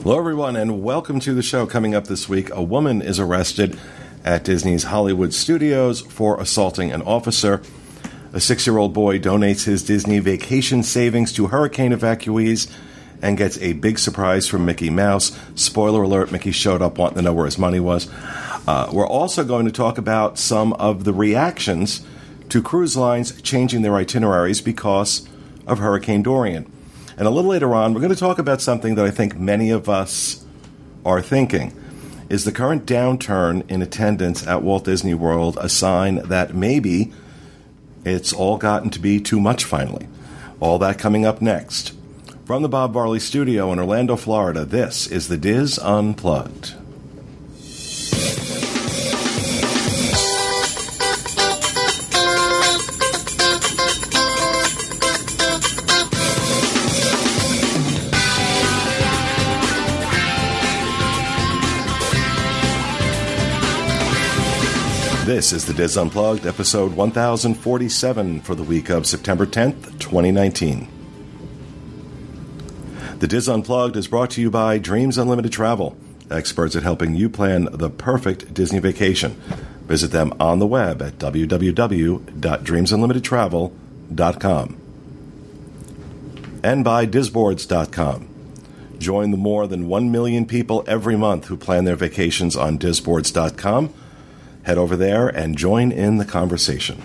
Hello, everyone, and welcome to the show. Coming up this week, a woman is arrested at Disney's Hollywood Studios for assaulting an officer. A 6-year-old boy donates his Disney vacation savings to hurricane evacuees and gets a big surprise from Mickey Mouse. Spoiler alert, Mickey showed up wanting to know where his money was. We're also going to talk about some of the reactions to cruise lines changing their itineraries because of Hurricane Dorian. And a little later on, we're going to talk about something that I think many of us are thinking. Is the current downturn in attendance at Walt Disney World a sign that maybe it's all gotten to be too much finally? All that coming up next. From the Bob Varley Studio in Orlando, Florida, this is the Diz Unplugged. This is the Diz Unplugged, episode 1047 for the week of September 10th, 2019. The Diz Unplugged is brought to you by Dreams Unlimited Travel, experts at helping you plan the perfect Disney vacation. Visit them on the web at www.dreamsunlimitedtravel.com. And by Dizboards.com. Join the more than 1 million people every month who plan their vacations on Dizboards.com. Head over there and join in the conversation.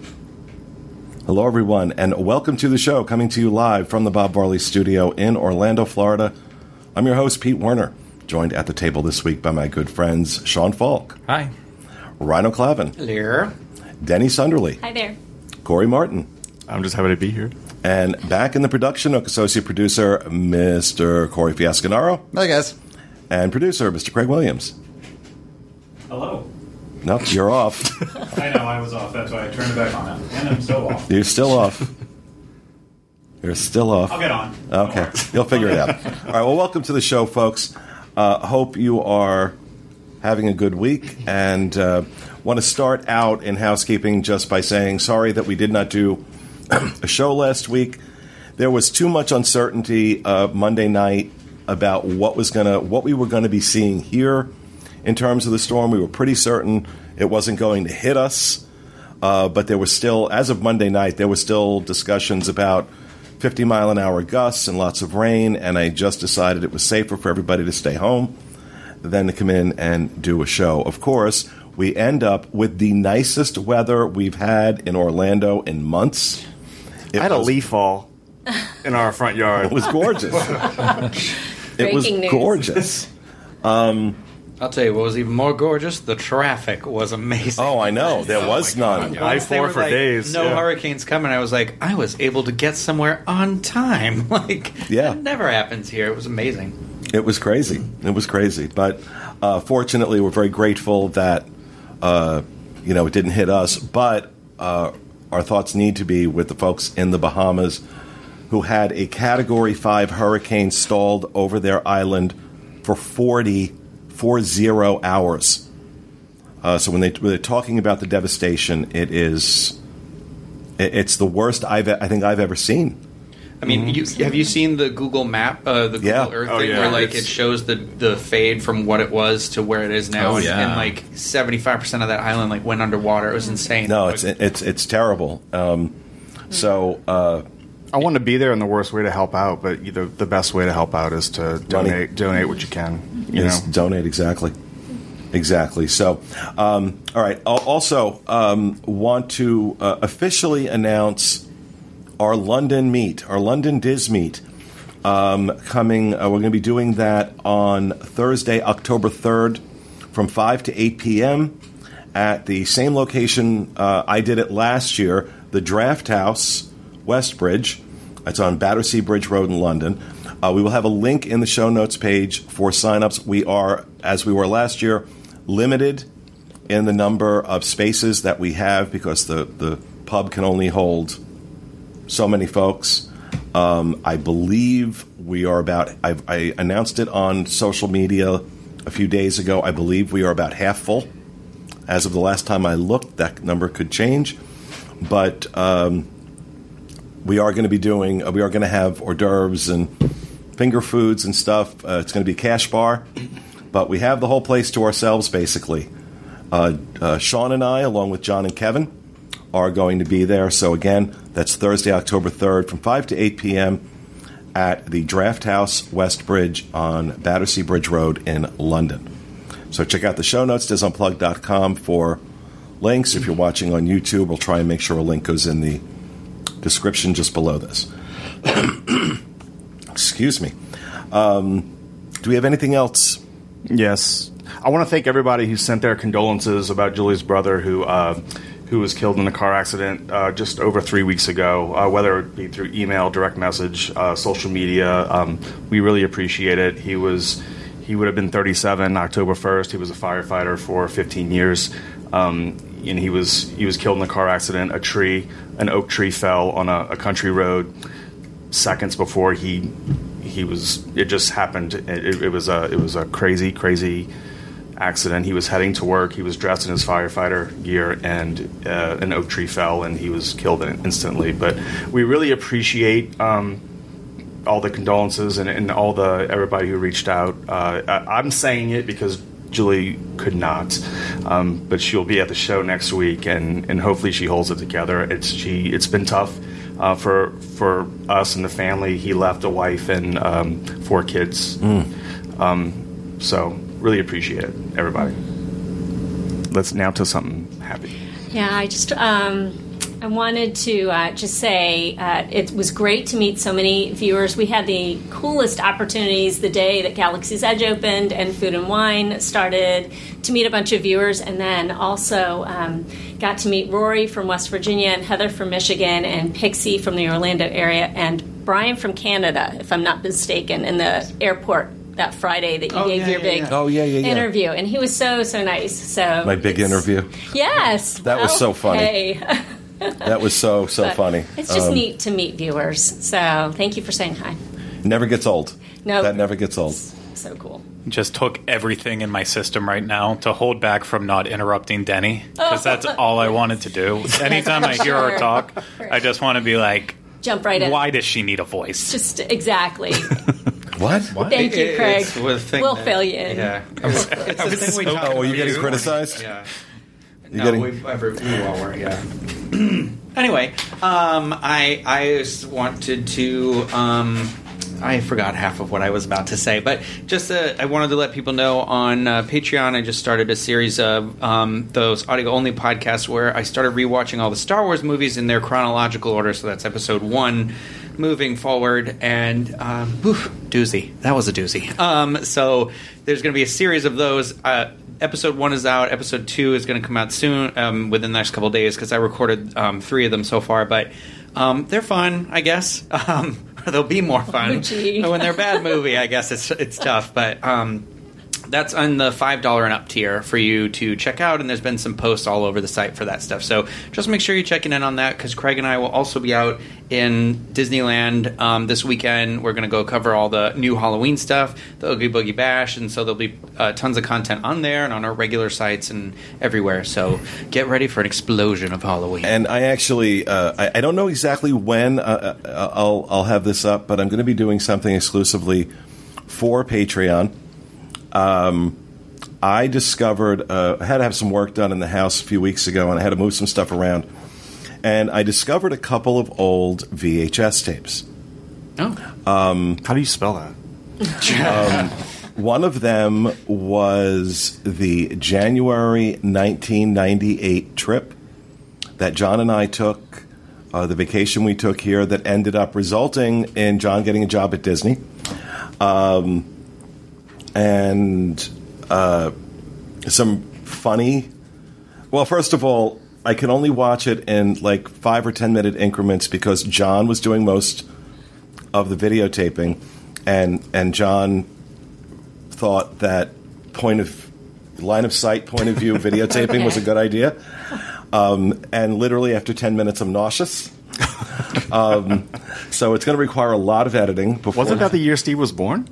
Hello, everyone, and welcome to the show, coming to you live from the Bob Varley Studio in Orlando, Florida. I'm your host, Pete Werner, joined at the table this week by my good friends, Sean Falk. Hi. Rhino Clavin. Hello. Denny Sunderly. Hi there. Corey Martin. I'm just happy to be here. And back in the production nook, associate producer, Mr. Corey Fiasconaro. Hi, guys. And producer, Mr. Craig Williams. Hello. Nope, you're off. I know, I was off. That's why I turned it back on. And I'm still off. You're still off. You're still off. I'll get on. Okay. You'll figure it out. All right, well, welcome to the show, folks. Hope you are having a good week. And want to start out in housekeeping just by saying sorry that we did not do a show last week. There was too much uncertainty Monday night about what we were going to be seeing here. In terms of the storm, we were pretty certain it wasn't going to hit us, but there was still, as of Monday night, there were still discussions about 50-mile-an-hour gusts and lots of rain, and I just decided it was safer for everybody to stay home than to come in and do a show. Of course, we end up with the nicest weather we've had in Orlando in months. I had a leaf fall in our front yard. It was gorgeous. It was gorgeous. I'll tell you what was even more gorgeous. The traffic was amazing. Oh, I know. There was none. I-4 for days. No hurricanes coming. I was like, I was able to get somewhere on time. That never happens here. It was amazing. It was crazy. It was crazy. But fortunately, we're very grateful that it didn't hit us. But our thoughts need to be with the folks in the Bahamas who had a Category 5 hurricane stalled over their island for 40 hours. So when they're talking about the devastation, it's the worst I think I've ever seen. I mean, have you seen the Google map, the Google Earth thing, where it shows the fade from what it was to where it is now, and 75% of that island went underwater. It was insane. No, it's terrible. I want to be there in the worst way to help out, but the best way to help out is to donate what you can. Donate, exactly. So, all right. I'll also want to officially announce our London meet, our London Diz meet, coming. We're going to be doing that on Thursday, October 3rd, from 5 to 8 p.m. at the same location I did it last year, the Draft House, Westbridge. It's on Battersea Bridge Road in London. We will have a link in the show notes page for signups. We are, as we were last year, limited in the number of spaces that we have because the pub can only hold so many folks. I believe we are about, I announced it on social media a few days ago. I believe we are about half full. As of the last time I looked, that number could change. But we are going to be doing, we are going to have hors d'oeuvres and finger foods and stuff. It's going to be cash bar, but we have the whole place to ourselves, basically. Sean and I, along with John and Kevin, are going to be there. So again, that's Thursday, October 3rd from 5 to 8 p.m. at the Draft House West Bridge on Battersea Bridge Road in London. So check out the show notes, disunplug.com, for links. If you're watching on YouTube, we'll try and make sure a link goes in the description just below this. Excuse me. Do we have anything else? Yes. I want to thank everybody who sent their condolences about Julie's brother who was killed in a car accident just over 3 weeks ago, whether it be through email, direct message, social media. We really appreciate it. He would have been 37 October 1st. He was a firefighter for 15 years. And he was killed in a car accident. An oak tree fell on a country road seconds before it just happened. It was a crazy accident. He was heading to work. He was dressed in his firefighter gear, and an oak tree fell, and he was killed instantly. But we really appreciate all the condolences and all everybody who reached out. I'm saying it because Julie could not, but she'll be at the show next week, and hopefully she holds it together. It's been tough for us and the family. He left a wife and 4 kids. So really appreciate it, everybody. Let's now to something happy. Yeah, I wanted to just say it was great to meet so many viewers. We had the coolest opportunities the day that Galaxy's Edge opened and Food and Wine started, to meet a bunch of viewers, and then also got to meet Rory from West Virginia and Heather from Michigan and Pixie from the Orlando area and Brian from Canada, if I'm not mistaken, in the airport that Friday that you gave your big interview. And he was so nice. So my big interview? Yes. That was so funny. Hey. That was so funny. It's just neat to meet viewers. So thank you for saying hi. Never gets old. No. That never gets old. So cool. Just took everything in my system right now to hold back from not interrupting Denny, because that's all I wanted to do. Anytime I hear her talk, I just want to be like, jump right in. Why does she need a voice? Just exactly. What? Thank you, Craig. We'll fill you in. Yeah. Are you getting criticized? Yeah. No, we all were, yeah. Anyway, I just wanted to... I forgot half of what I was about to say, but just I wanted to let people know on Patreon, I just started a series of those audio-only podcasts where I started rewatching all the Star Wars movies in their chronological order, so that's Episode 1 moving forward, and doozy. That was a doozy. So there's going to be a series of those. Episode 1 is out. Episode 2 is going to come out soon, within the next couple of days, because I recorded 3 of them so far, but they're fun, I guess. They'll be more fun when they're a bad movie. I guess it's tough, but that's on the $5 and up tier for you to check out, and there's been some posts all over the site for that stuff. So just make sure you're checking in on that, because Craig and I will also be out in Disneyland this weekend. We're going to go cover all the new Halloween stuff, the Oogie Boogie Bash, and so there'll be tons of content on there and on our regular sites and everywhere. So get ready for an explosion of Halloween. And I actually, I don't know exactly when I'll have this up, but I'm going to be doing something exclusively for Patreon. I discovered I had to have some work done in the house a few weeks ago, and I had to move some stuff around. And I discovered a couple of old VHS tapes. Oh. How do you spell that? One of them was the January 1998 trip that John and I took, the vacation we took here that ended up resulting in John getting a job at Disney. And some funny... Well, first of all, I could only watch it in like 5 or 10 minute increments because John was doing most of the videotaping, and John thought that line of sight, point of view videotaping was a good idea. And literally after 10 minutes, I'm nauseous. So it's going to require a lot of editing. Wasn't that the year Steve was born?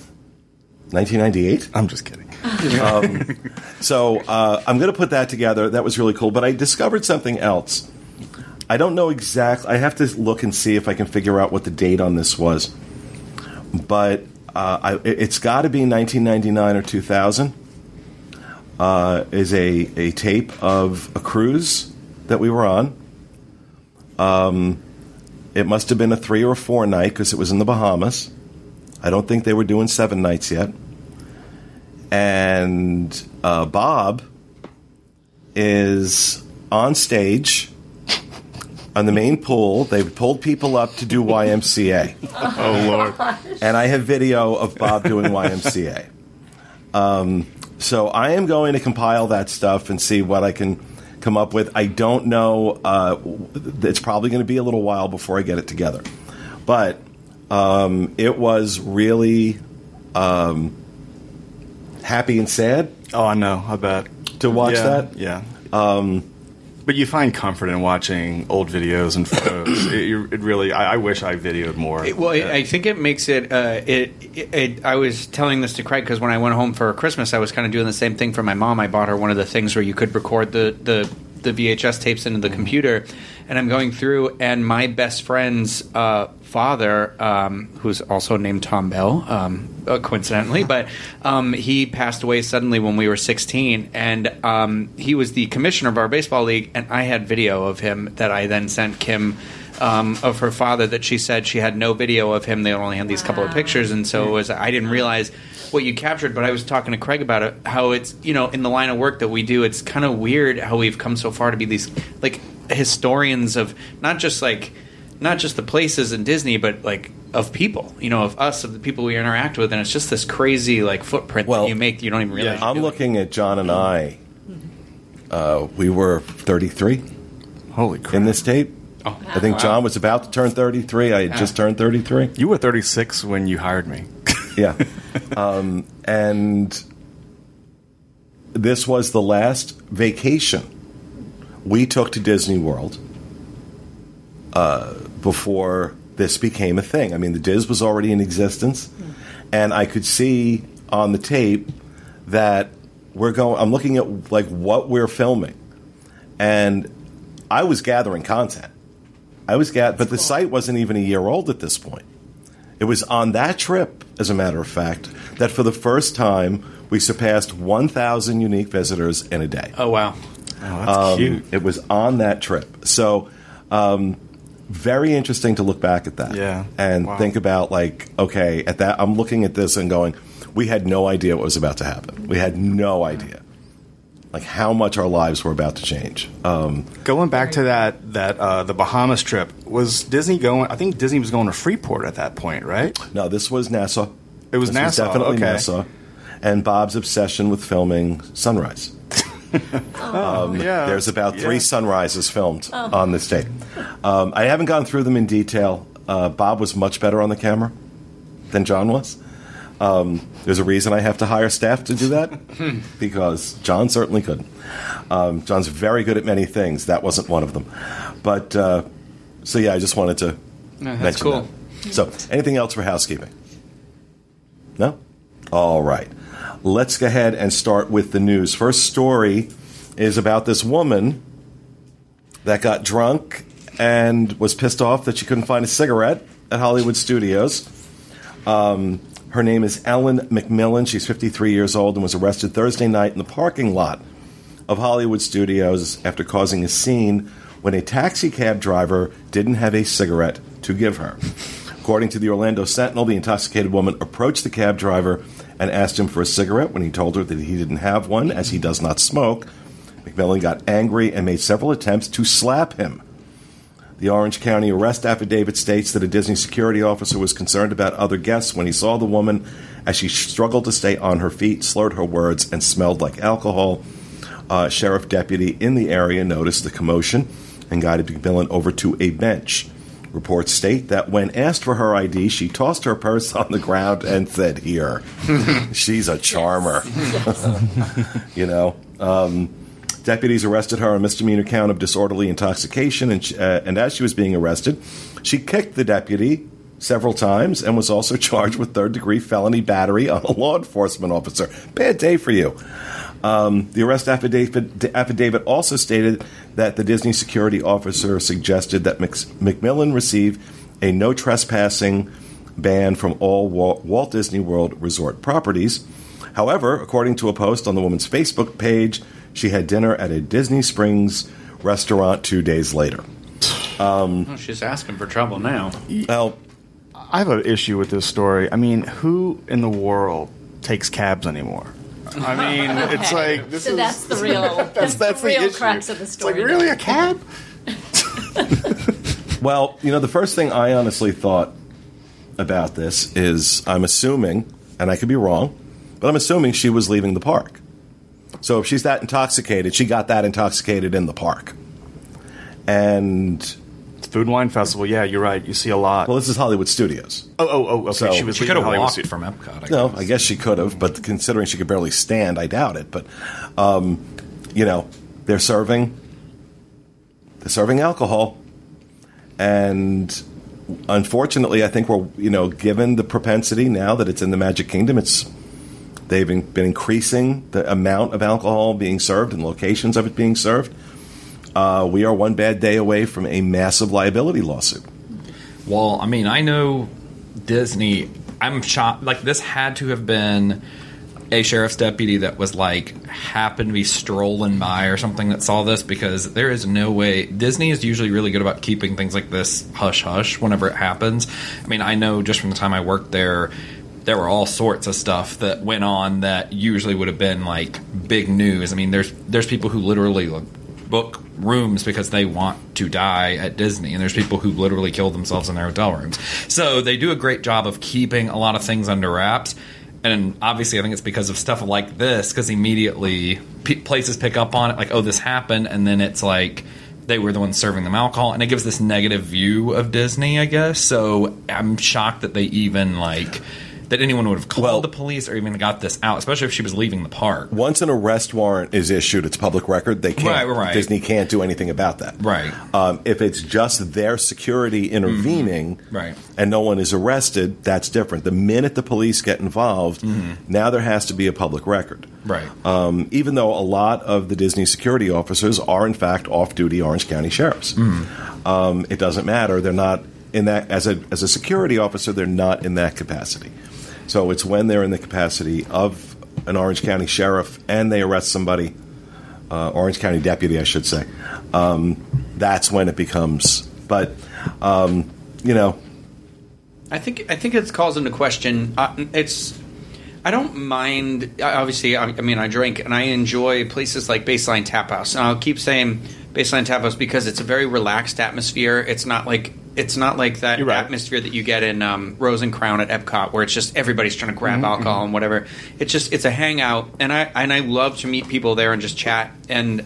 1998? I'm just kidding. So I'm going to put that together. That was really cool. But I discovered something else. I don't know exactly. I have to look and see if I can figure out what the date on this was. but it's got to be 1999 or 2000. Is a tape of a cruise that we were on. It must have been a 3 or 4 night because it was in the Bahamas. I don't think they were doing 7 nights yet. And Bob is on stage on the main pool. They've pulled people up to do YMCA. Oh, Lord. And I have video of Bob doing YMCA. So I am going to compile that stuff and see what I can come up with. I don't know. It's probably going to be a little while before I get it together. But it was really happy and sad. Oh, I know. I bet. To watch that? Yeah. But you find comfort in watching old videos and photos. It really. I wish I videoed more. I think it makes it. I was telling this to Craig because when I went home for Christmas, I was kind of doing the same thing for my mom. I bought her one of the things where you could record the VHS tapes into the computer, and I'm going through, and my best friend's father, who's also named Tom Bell, coincidentally, but he passed away suddenly when we were 16, and he was the commissioner of our baseball league, and I had video of him that I then sent Kim of her father that she said she had no video of him. They only had these couple of pictures, and so it was, I didn't realize what you captured, but I was talking to Craig about it, how it's, in the line of work that we do, it's kind of weird how we've come so far to be these, like, historians of not just the places in Disney, but, like, of people, of us, of the people we interact with, and it's just this crazy, like, footprint that you make that you don't even realize. Yeah, I'm looking at John and I. We were 33. Holy crap. In this tape. Oh, I think John was about to turn 33. I had just turned 33. You were 36 when you hired me. Yeah. And this was the last vacation we took to Disney World before this became a thing. I mean, the Diz was already in existence, and I could see on the tape that I'm looking at, like, what we're filming, and I was gathering content. But the site wasn't even a year old at this point. It was on that trip, as a matter of fact, that for the first time we surpassed 1,000 unique visitors in a day. Oh, wow. Oh, that's cute. It was on that trip. So very interesting to look back at that. Yeah. And think about, like, okay, at that, I'm looking at this and going, we had no idea what was about to happen. We had no idea. Like, how much our lives were about to change. Going back to that the Bahamas trip, was Disney going? I think Disney was going to Freeport at that point, right? No, this was Nassau. It was Nassau. Was definitely okay. Nassau. And Bob's obsession with filming sunrise. There's about 3 sunrises filmed on this tape. I haven't gone through them in detail. Bob was much better on the camera than John was. There's a reason I have to hire staff to do that, because John certainly couldn't. John's very good at many things. That wasn't one of them. But, I just wanted to mention cool. that. So, anything else for housekeeping? No? All right. Let's go ahead and start with the news. First story is about this woman that got drunk and was pissed off that she couldn't find a cigarette at Hollywood Studios. Her name is Ellen McMillan. She's 53 years old and was arrested Thursday night in the parking lot of Hollywood Studios after causing a scene when a taxi cab driver didn't have a cigarette to give her. According to the Orlando Sentinel, the intoxicated woman approached the cab driver and asked him for a cigarette. When he told her that he didn't have one, as he does not smoke, McMillan got angry and made several attempts to slap him. The Orange County arrest affidavit states that a Disney security officer was concerned about other guests when he saw the woman as she struggled to stay on her feet, slurred her words, and smelled like alcohol. Sheriff deputy in the area noticed the commotion and guided McMillan over to a bench. Reports state that when asked for her ID, she tossed her purse on the ground and said, "Here." She's a charmer. Deputies arrested her on a misdemeanor count of disorderly intoxication, and as she was being arrested, she kicked the deputy several times and was also charged with third-degree felony battery on a law enforcement officer. Bad day for you. The arrest affidavit also stated that the Disney security officer suggested that McMillan receive a no trespassing ban from all Walt Disney World resort properties. However, according to a post on the woman's Facebook page, she had dinner at a Disney Springs restaurant 2 days later. She's asking for trouble now. Well, I have an issue with this story. I mean, who in the world takes cabs anymore? I mean, it's like this is that's the real that's the real issue. crux of the story. It's like, really, a cab? well, the first thing I honestly thought about this is I'm assuming, and I could be wrong, but I'm assuming she was leaving the park. So if she's that intoxicated, she got that intoxicated in the park. And Food and Wine Festival, yeah, you're right. You see a lot. well, this is Hollywood Studios. Oh, okay. So- she was She leaving could have Hollywood walked Studios. from Epcot. No, I guess she could have, but considering she could barely stand, I doubt it. But they're serving alcohol, and unfortunately, I think we're given the propensity now that it's in the Magic Kingdom, they've been increasing the amount of alcohol being served and locations of it being served. We are one bad day away from a massive liability lawsuit. Well, I mean, I know Disney. I'm shocked. Like, this had to have been a sheriff's deputy that was happened to be strolling by or something that saw this, because there is no way. Disney is usually really good about keeping things like this hush hush whenever it happens. I mean, I know just from the time I worked there were all sorts of stuff that went on that usually would have been big news. I mean, there's people who literally book rooms because they want to die at Disney, and there's people who literally kill themselves in their hotel rooms. So they do a great job of keeping a lot of things under wraps. And obviously, I think it's because of stuff like this, because immediately places pick up on it, this happened, and then it's they were the ones serving them alcohol, and it gives this negative view of Disney, I guess. So I'm shocked that they even that anyone would have called the police or even got this out, especially if she was leaving the park. Once an arrest warrant is issued, it's public record. They can't. Right. Disney can't do anything about that. Right. If it's just their security intervening, Right. and no one is arrested, that's different. The minute the police get involved, now there has to be a public record. Right. Even though a lot of the Disney security officers are in fact off-duty Orange County sheriffs, it doesn't matter. They're not in that as a security officer. They're not in that capacity. So it's when they're in the capacity of an Orange County sheriff and they arrest somebody, Orange County deputy, I should say, that's when it becomes. But, I think it calls into question. I don't mind. Obviously, I mean, I drink and I enjoy places like Baseline Tap House. And I'll keep saying Baseline Tap House because it's a very relaxed atmosphere. It's not like that atmosphere that you get in Rose and Crown at Epcot, where it's just everybody's trying to grab alcohol and whatever. It's a hangout, and I love to meet people there and just chat and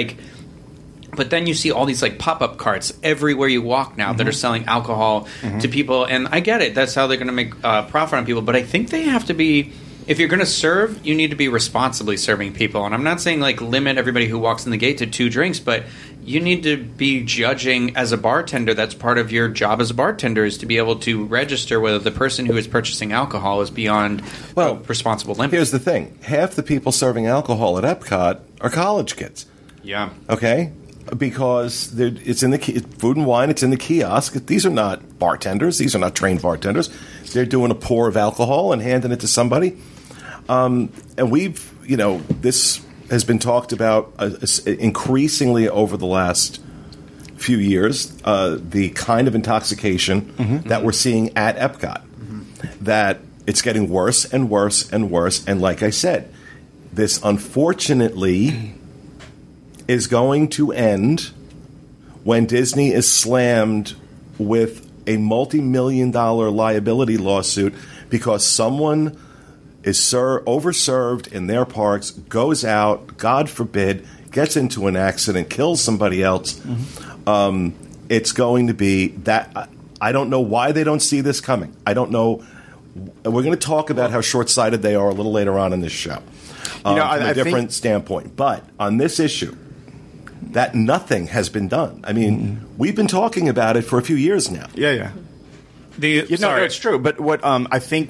But then you see all these pop-up carts everywhere you walk now that are selling alcohol to people, and I get it. That's how they're going to make profit on people. But I think they have to be. If you're going to serve, you need to be responsibly serving people. And I'm not saying limit everybody who walks in the gate to 2 drinks, but you need to be judging as a bartender. That's part of your job as a bartender, is to be able to register whether the person who is purchasing alcohol is beyond responsible limits. Here's the thing. Half the people serving alcohol at Epcot are college kids. Yeah. Okay? Because it's in the Food and Wine, it's in the kiosk. These are not bartenders. These are not trained bartenders. They're doing a pour of alcohol and handing it to somebody. And we've, this has been talked about increasingly over the last few years, the kind of intoxication that we're seeing at Epcot, that it's getting worse and worse and worse. And like I said, this unfortunately is going to end when Disney is slammed with a multi-million-dollar liability lawsuit because someone is overserved in their parks, goes out, God forbid, gets into an accident, kills somebody else. It's going to be that. I don't know why they don't see this coming. I don't know. We're going to talk about how short-sighted they are a little later on in this show from a different standpoint. But on this issue, that nothing has been done. I mean, we've been talking about it for a few years now. Yeah. No, it's true. But what I think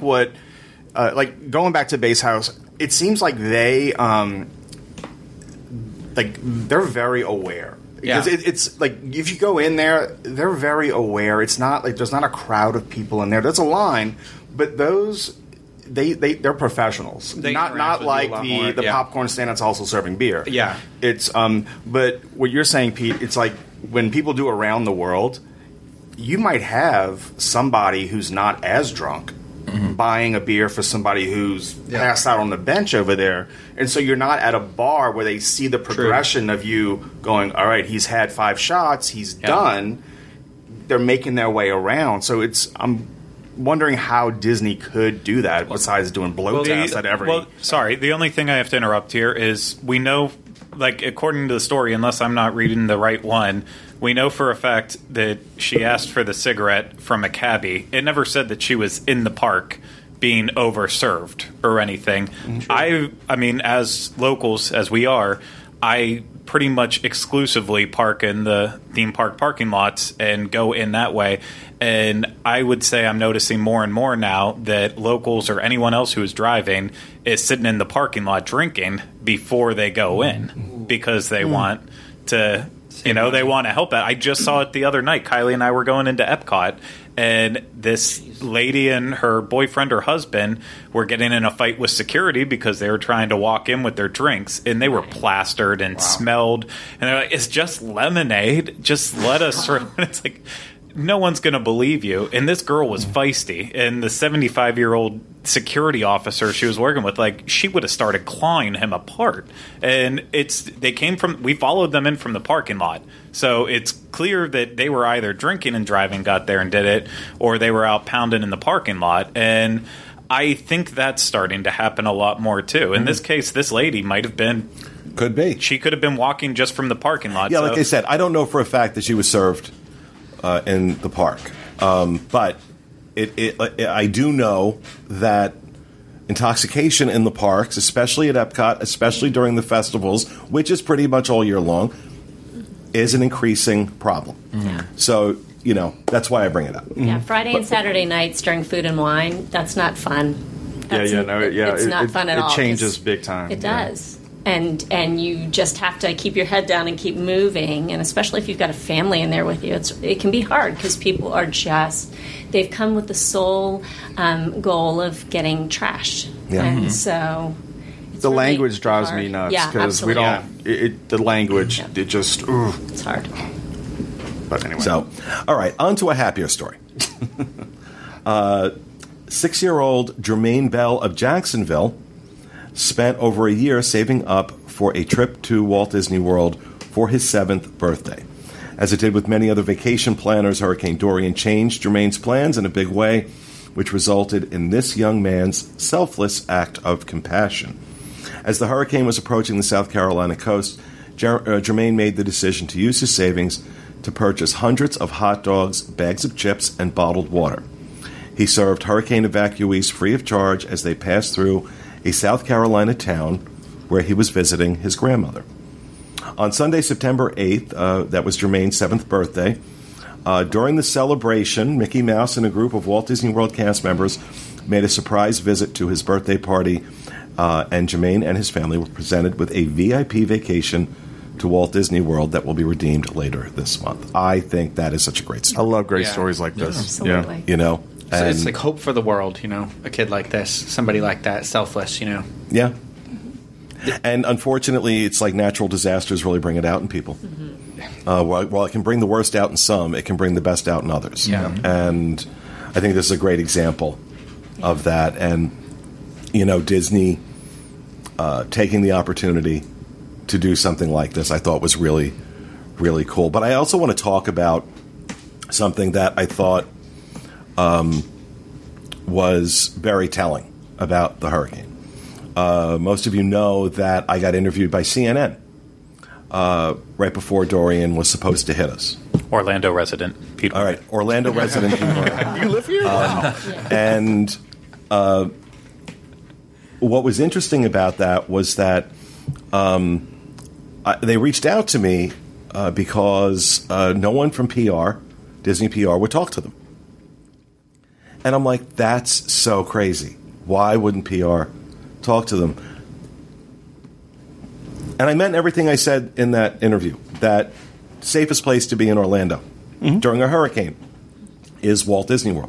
going back to Base House, it seems like they're very aware Because it's like if you go in there, they're very aware. It's not like there's not a crowd of people in there. There's a line, but those they're professionals. They not interact with you like a lot more, the popcorn stand that's also serving beer. Yeah. It's but what you're saying, Pete, it's like when people do around the world, you might have somebody who's not as drunk buying a beer for somebody who's passed out on the bench over there. And so you're not at a bar where they see the progression of you going, all right, he's had 5 shots, he's done. They're making their way around. So I'm wondering how Disney could do that besides doing blow tests at every... Well, sorry, the only thing I have to interrupt here is we know, like, according to the story, unless I'm not reading the right one, we know for a fact that she asked for the cigarette from a cabbie. It never said that she was in the park being overserved or anything. I mean, as locals, as we are, I pretty much exclusively park in the theme park parking lots and go in that way. And I would say I'm noticing more and more now that locals or anyone else who is driving is sitting in the parking lot drinking before they go in because they want to... they want to help out. I just saw it the other night. Kylie and I were going into Epcot, and this lady and her boyfriend or husband were getting in a fight with security because they were trying to walk in with their drinks, and they were plastered and smelled. And they're like, it's just lemonade. Just let us through. And it's like, no one's going to believe you. And this girl was feisty. And the 75-year-old security officer she was working with, like, she would have started clawing him apart. And we followed them in from the parking lot. So it's clear that they were either drinking and driving, got there and did it, or they were out pounding in the parking lot. And I think that's starting to happen a lot more, too. In this case, this lady might have been... Could be. She could have been walking just from the parking lot. Yeah, like I said, I don't know for a fact that she was served in the park. But I do know that intoxication in the parks, especially at Epcot, especially during the festivals, which is pretty much all year long, is an increasing problem. So, that's why I bring it up. Yeah, Friday and Saturday nights during Food and Wine, that's not fun. It's not fun at all. It changes big time. It does. And you just have to keep your head down and keep moving, and especially if you've got a family in there with you, it can be hard because people are they've come with the sole goal of getting trashed, and so the really language drives me nuts because we don't. The language it just it's hard. But anyway, so all right, on to a happier story. 6-year-old Jermaine Bell of Jacksonville spent over a year saving up for a trip to Walt Disney World for his 7th birthday. As it did with many other vacation planners, Hurricane Dorian changed Jermaine's plans in a big way, which resulted in this young man's selfless act of compassion. As the hurricane was approaching the South Carolina coast, Jermaine made the decision to use his savings to purchase hundreds of hot dogs, bags of chips, and bottled water. He served hurricane evacuees free of charge as they passed through a South Carolina town where he was visiting his grandmother. On Sunday, September 8th, that was Jermaine's 7th birthday, during the celebration, Mickey Mouse and a group of Walt Disney World cast members made a surprise visit to his birthday party, and Jermaine and his family were presented with a VIP vacation to Walt Disney World that will be redeemed later this month. I think that is such a great story. I love great stories like this. Absolutely. So it's like hope for the world, a kid like this, somebody like that, selfless, Yeah. And unfortunately, it's like natural disasters really bring it out in people. While it can bring the worst out in some, it can bring the best out in others. Yeah. And I think this is a great example of that. And, Disney taking the opportunity to do something like this, I thought was really, really cool. But I also want to talk about something that I thought was very telling about the hurricane. Most of you know that I got interviewed by CNN right before Dorian was supposed to hit us. Orlando resident Peter. All right, Orlando resident Peter. You live here? Wow. And what was interesting about that was that they reached out to me because no one from PR, Disney PR, would talk to them. And I'm like, that's so crazy. Why wouldn't PR talk to them? And I meant everything I said in that interview, that safest place to be in Orlando during a hurricane is Walt Disney World.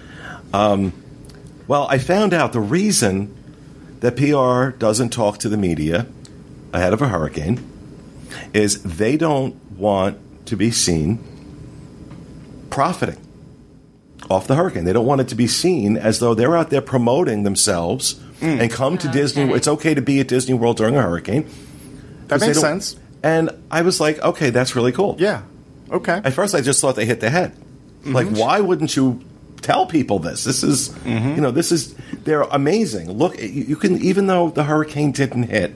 Well, I found out the reason that PR doesn't talk to the media ahead of a hurricane is they don't want to be seen profiting off the hurricane. They don't want it to be seen as though they're out there promoting themselves and come to Disney. It's okay to be at Disney World during a hurricane. That makes sense. And I was like, okay, that's really cool. Yeah. Okay. At first, I just thought they hit the head. Like, why wouldn't you tell people this? This is, they're amazing. Look, you can, even though the hurricane didn't hit,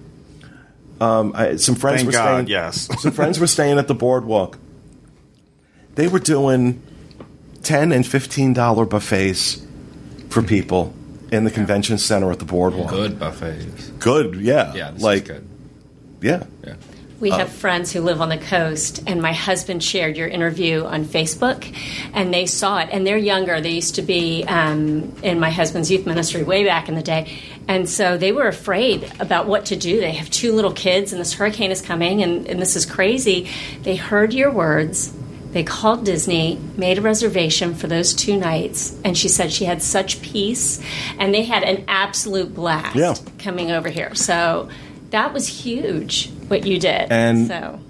some friends were staying. Yes. Some friends were staying at the boardwalk. They were doing $10 and $15 buffets for people in the convention center at the boardwalk. Good buffets. Good, yeah. Yeah, this like, is good. Yeah. Yeah. We have friends who live on the coast, and my husband shared your interview on Facebook, and they saw it. And they're younger. They used to be in my husband's youth ministry way back in the day. And so they were afraid about what to do. They have 2 little kids, and this hurricane is coming, and this is crazy. They heard your words. They called Disney, made a reservation for those 2 nights, and she said she had such peace, and they had an absolute blast coming over here. So that was huge what you did. And so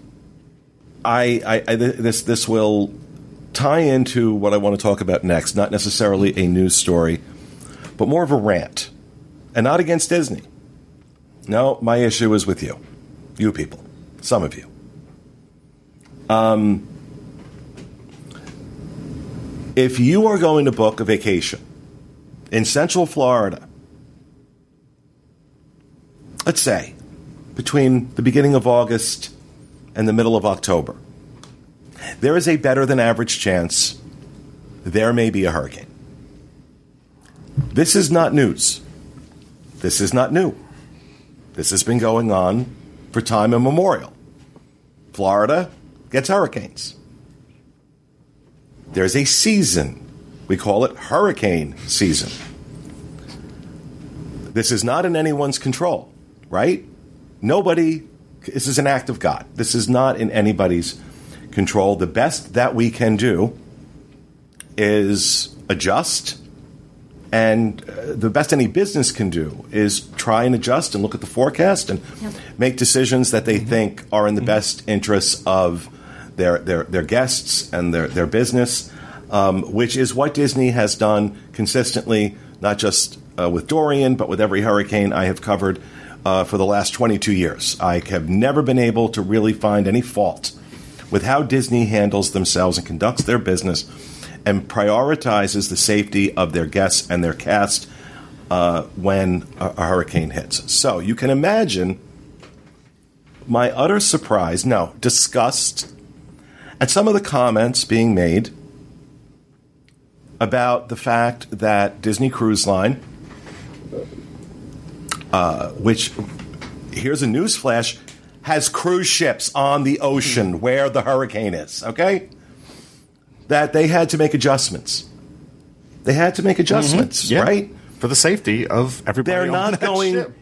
this will tie into what I want to talk about next. Not necessarily a news story, but more of a rant, and not against Disney. No, my issue is with you people, some of you. If you are going to book a vacation in Central Florida, let's say between the beginning of August and the middle of October, there is a better than average chance there may be a hurricane. This is not news. This is not new. This has been going on for time immemorial. Florida gets hurricanes. There's a season. We call it hurricane season. This is not in anyone's control, right? This is an act of God. This is not in anybody's control. The best that we can do is adjust, and the best any business can do is try and adjust and look at the forecast and make decisions that they think are in the best interests of their guests and their business, which is what Disney has done consistently, not just with Dorian, but with every hurricane I have covered for the last 22 years. I have never been able to really find any fault with how Disney handles themselves and conducts their business and prioritizes the safety of their guests and their cast when a hurricane hits. So you can imagine my utter surprise, disgust, at some of the comments being made about the fact that Disney Cruise Line, which, here's a news flash, has cruise ships on the ocean where the hurricane is, okay? That they had to make adjustments. They had to make adjustments, right? For the safety of everybody. They're not going.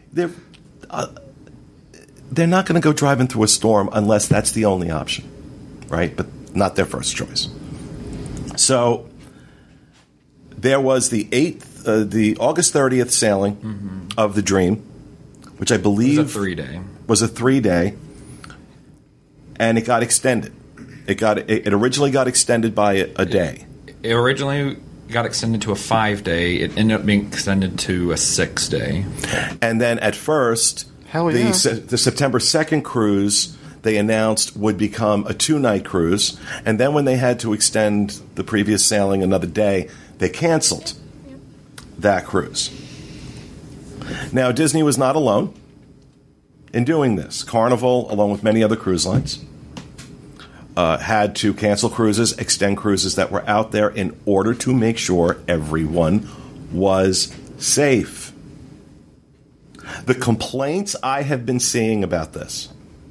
They're not going to go driving through a storm unless that's the only option, right? But not their first choice. So there was the August 30th sailing of the Dream, which I believe was a 3-day, and it got extended. It originally got extended by a day. It originally got extended to a 5-day. It ended up being extended to a 6-day. And then at first, the September 2nd cruise they announced would become a 2-night cruise. And then when they had to extend the previous sailing another day, they canceled that cruise. Now, Disney was not alone in doing this. Carnival, along with many other cruise lines, had to cancel cruises, extend cruises that were out there in order to make sure everyone was safe. The complaints I have been seeing about this,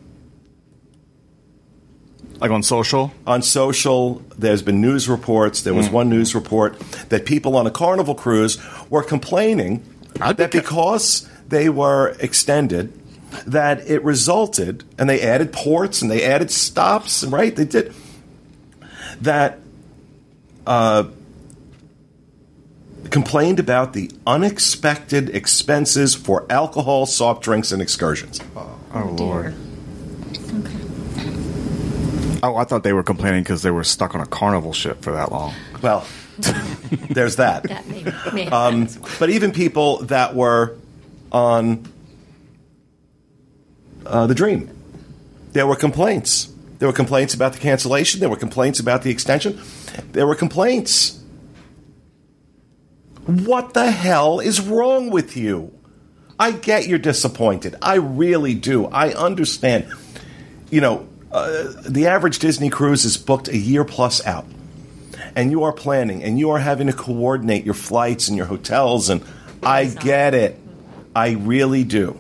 like on social? On social, there's been news reports. There was one news report that people on a Carnival cruise were complaining that because they were extended, that it resulted, and they added ports and they added stops, right? They did that. Complained about the unexpected expenses for alcohol, soft drinks, and excursions. Oh, Lord. Okay. Oh, I thought they were complaining because they were stuck on a Carnival ship for that long. Well, there's that. That may happen as well. But even people that were on the Dream, there were complaints. There were complaints about the cancellation. There were complaints about the extension. There were complaints. What the hell is wrong with you? I get you're disappointed. I really do. I understand. You know, the average Disney cruise is booked a year plus out. And you are planning, and you are having to coordinate your flights and your hotels, and I get it. I really do.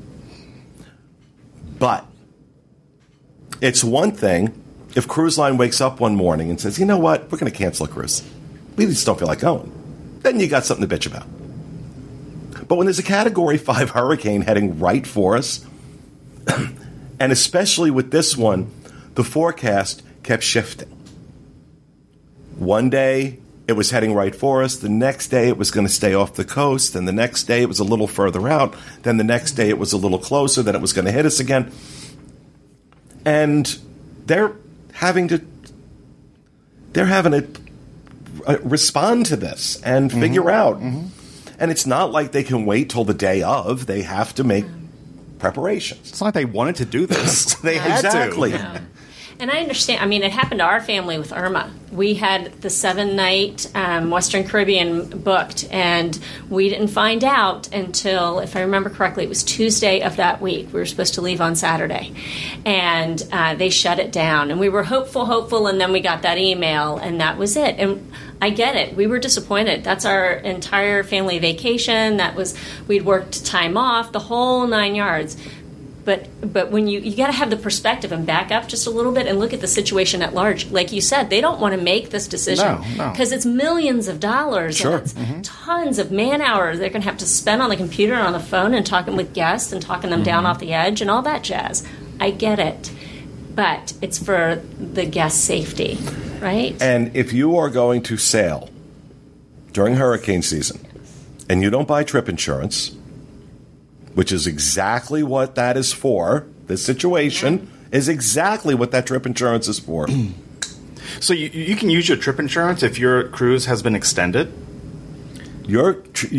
But it's one thing if Cruise Line wakes up one morning and says, you know what, we're going to cancel a cruise. We just don't feel like going. Then you got something to bitch about. But when there's a Category 5 hurricane heading right for us, and especially with this one, the forecast kept shifting. One day, it was heading right for us. The next day, it was going to stay off the coast. And the next day, it was a little further out. Then the next day, it was a little closer. Then it was going to hit us again. And they're having to respond to this and figure out. And it's not like they can wait till the day of. They have to make preparations. It's not like they wanted to do this. They had Exactly. to. Yeah. And I understand. I mean, it happened to our family with Irma. We had the 7-night Western Caribbean booked, and we didn't find out until, if I remember correctly, it was Tuesday of that week. We were supposed to leave on Saturday. And they shut it down. And we were hopeful, and then we got that email, and that was it. And I get it. We were disappointed. That's our entire family vacation. We'd worked time off, the whole 9 yards. But when you got to have the perspective and back up just a little bit and look at the situation at large. Like you said, they don't want to make this decision because it's millions of dollars. Sure. And it's tons of man hours they're going to have to spend on the computer and on the phone and talking with guests and talking them down off the edge and all that jazz. I get it. But it's for the guest safety, right? And if you are going to sail during hurricane season and you don't buy trip insurance, which is exactly what that is for, this situation is exactly what that trip insurance is for. So you can use your trip insurance if your cruise has been extended? Your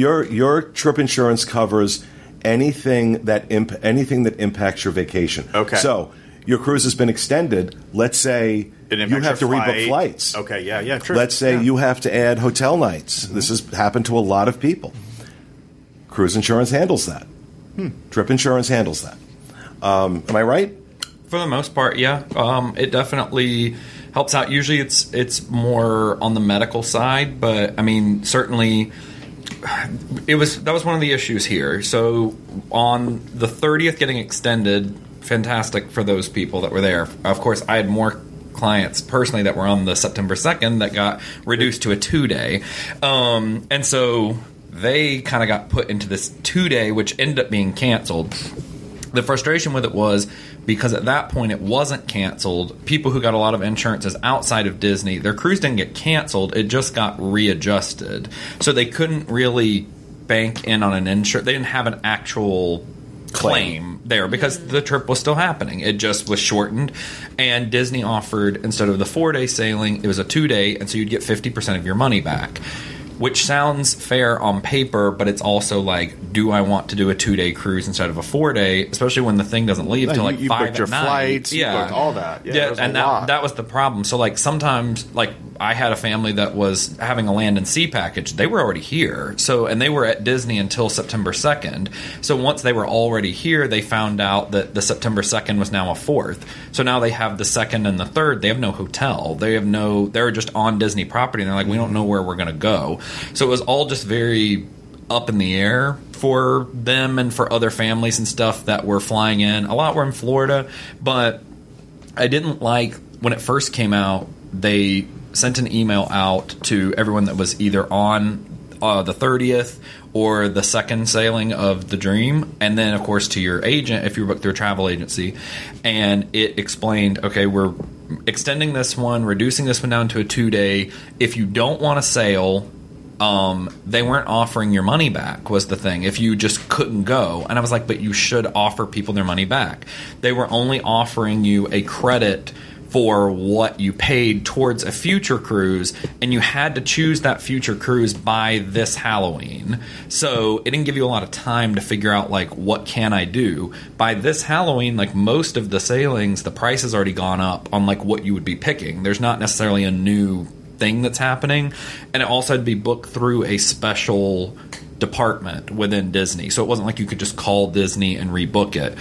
trip insurance covers anything that impacts your vacation. Okay. So your cruise has been extended. Let's say you have to rebook flights. Okay, yeah, true. Let's say you have to add hotel nights. This has happened to a lot of people. Cruise insurance handles that. Trip insurance handles that. Am I right? For the most part, yeah. It definitely helps out. Usually it's more on the medical side, but I mean, certainly that was one of the issues here. So on the 30th getting extended, fantastic for those people that were there. Of course, I had more clients personally that were on the September 2nd that got reduced to a 2-day. And so they kind of got put into this 2-day, which ended up being canceled. The frustration with it was because at that point it wasn't canceled. People who got a lot of insurances outside of Disney, their cruise didn't get canceled. It just got readjusted. So they couldn't really bank in on an insurance. They didn't have an actual claim there because the trip was still happening. It just was shortened. And Disney offered, instead of the 4-day sailing, it was a 2-day, and so you'd get 50% of your money back. Which sounds fair on paper, but it's also like, do I want to do a 2-day cruise instead of a 4-day? Especially when the thing doesn't leave till like you 5 booked your at night. flights, you booked all that. Yeah, and that was the problem. So like sometimes, like I had a family that was having a land and sea package. They were already here, and they were at Disney until September 2nd. So once they were already here, they found out that the September 2nd was now a 4th. So now they have the 2nd and the 3rd. They have no hotel. They're just on Disney property, and they're like, we don't know where we're going to go. So it was all just very up in the air for them and for other families and stuff that were flying in. A lot were in Florida, but I didn't like when it first came out, they sent an email out to everyone that was either on the 30th or the second sailing of the Dream, and then of course to your agent if you book through a travel agency. And it explained, okay, we're extending this one, reducing this one down to a 2-day. If you don't want to sail, they weren't offering your money back was the thing, if you just couldn't go. And I was like, but you should offer people their money back. They were only offering you a credit for what you paid towards a future cruise, and you had to choose that future cruise by this Halloween. So it didn't give you a lot of time to figure out, like, what can I do? By this Halloween, like, most of the sailings, the price has already gone up on, like, what you would be picking. There's not necessarily a new thing that's happening, and it also had to be booked through a special department within Disney. So it wasn't like you could just call Disney and rebook it.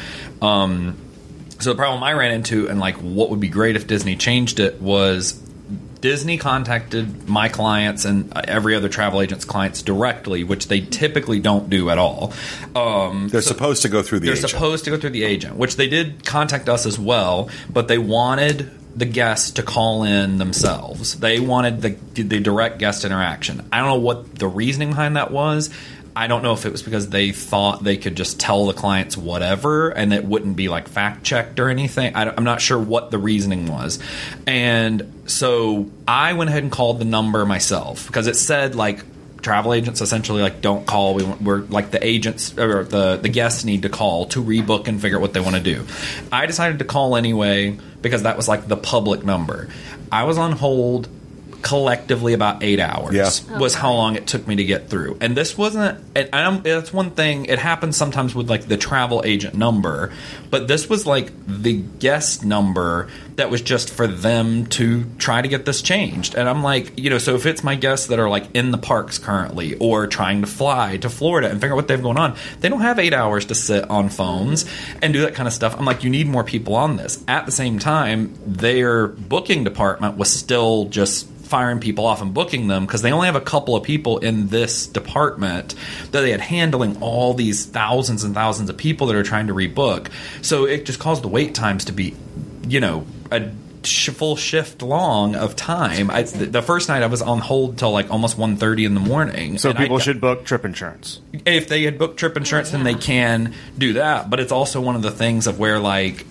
So the problem I ran into, and like what would be great if Disney changed it, was Disney contacted my clients and every other travel agent's clients directly, which they typically don't do at all. They're supposed to go through the agent. They're supposed to go through the agent, which they did contact us as well, but they wanted the guests to call in themselves. They wanted the direct guest interaction. I don't know what the reasoning behind that was. I don't know if it was because they thought they could just tell the clients whatever and it wouldn't be like fact checked or anything. I'm not sure what the reasoning was. And so I went ahead and called the number myself because it said like travel agents essentially like don't call. We're like the agents or the guests need to call to rebook and figure out what they want to do. I decided to call anyway because that was like the public number. I was on hold collectively about 8 hours was how long it took me to get through. And this wasn't, and that's one thing, it happens sometimes with like the travel agent number, but this was like the guest number that was just for them to try to get this changed. And I'm like, so if it's my guests that are like in the parks currently or trying to fly to Florida and figure out what they have going on, they don't have 8 hours to sit on phones and do that kind of stuff. I'm like, you need more people on this. At the same time, their booking department was still just firing people off and booking them because they only have a couple of people in this department that they had handling all these thousands and thousands of people that are trying to rebook. So it just caused the wait times to be, a full shift long of time. The first night I was on hold till like almost 1:30 in the morning. So people should book trip insurance. If they had booked trip insurance, then they can do that. But it's also one of the things of where like,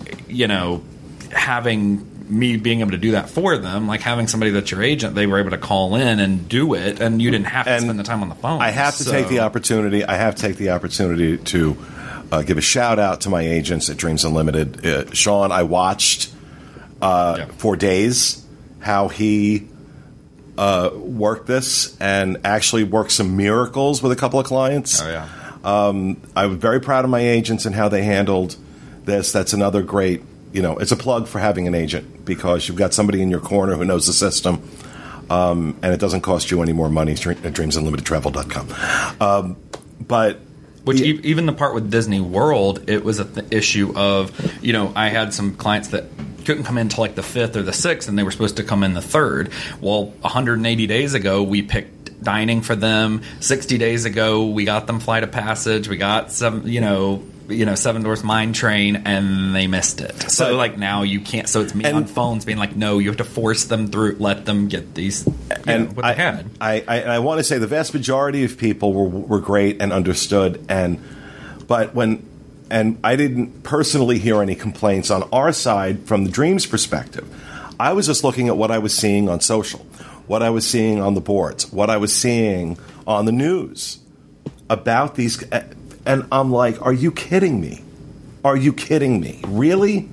having me being able to do that for them, like having somebody that's your agent, they were able to call in and do it, and you didn't have to spend the time on the phone. I have to take the opportunity. I have to take the opportunity to give a shout out to my agents at Dreams Unlimited. Sean, I watched for days how he worked this and actually worked some miracles with a couple of clients. Oh yeah. I was very proud of my agents and how they handled this. That's another great. It's a plug for having an agent because you've got somebody in your corner who knows the system, and it doesn't cost you any more money at dreamsunlimitedtravel.com. Even the part with Disney World, it was an issue of, I had some clients that couldn't come in until like the 5th or the 6th, and they were supposed to come in the 3rd. Well, 180 days ago, we picked dining for them. 60 days ago, we got them flight of passage. We got some, Seven Dwarfs Mine Train, and they missed it. So like now you can't. So it's me on phones being like, no, you have to force them through, let them get these. What they had. I want to say the vast majority of people were great and understood, but I didn't personally hear any complaints on our side from the Dreams perspective. I was just looking at what I was seeing on social, what I was seeing on the boards, what I was seeing on the news about these. And I'm like, are you kidding me? Are you kidding me? Really?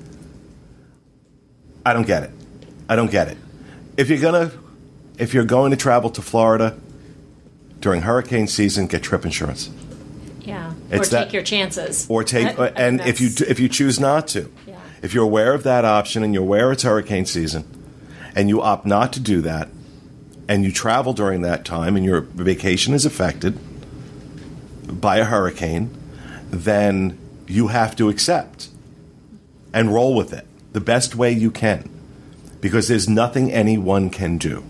I don't get it. If you're going to travel to Florida during hurricane season, get trip insurance. Yeah. Take your chances. If you choose not to. Yeah. If you're aware of that option and you're aware it's hurricane season and you opt not to do that and you travel during that time and your vacation is affected by a hurricane, then you have to accept and roll with it the best way you can, because there's nothing anyone can do.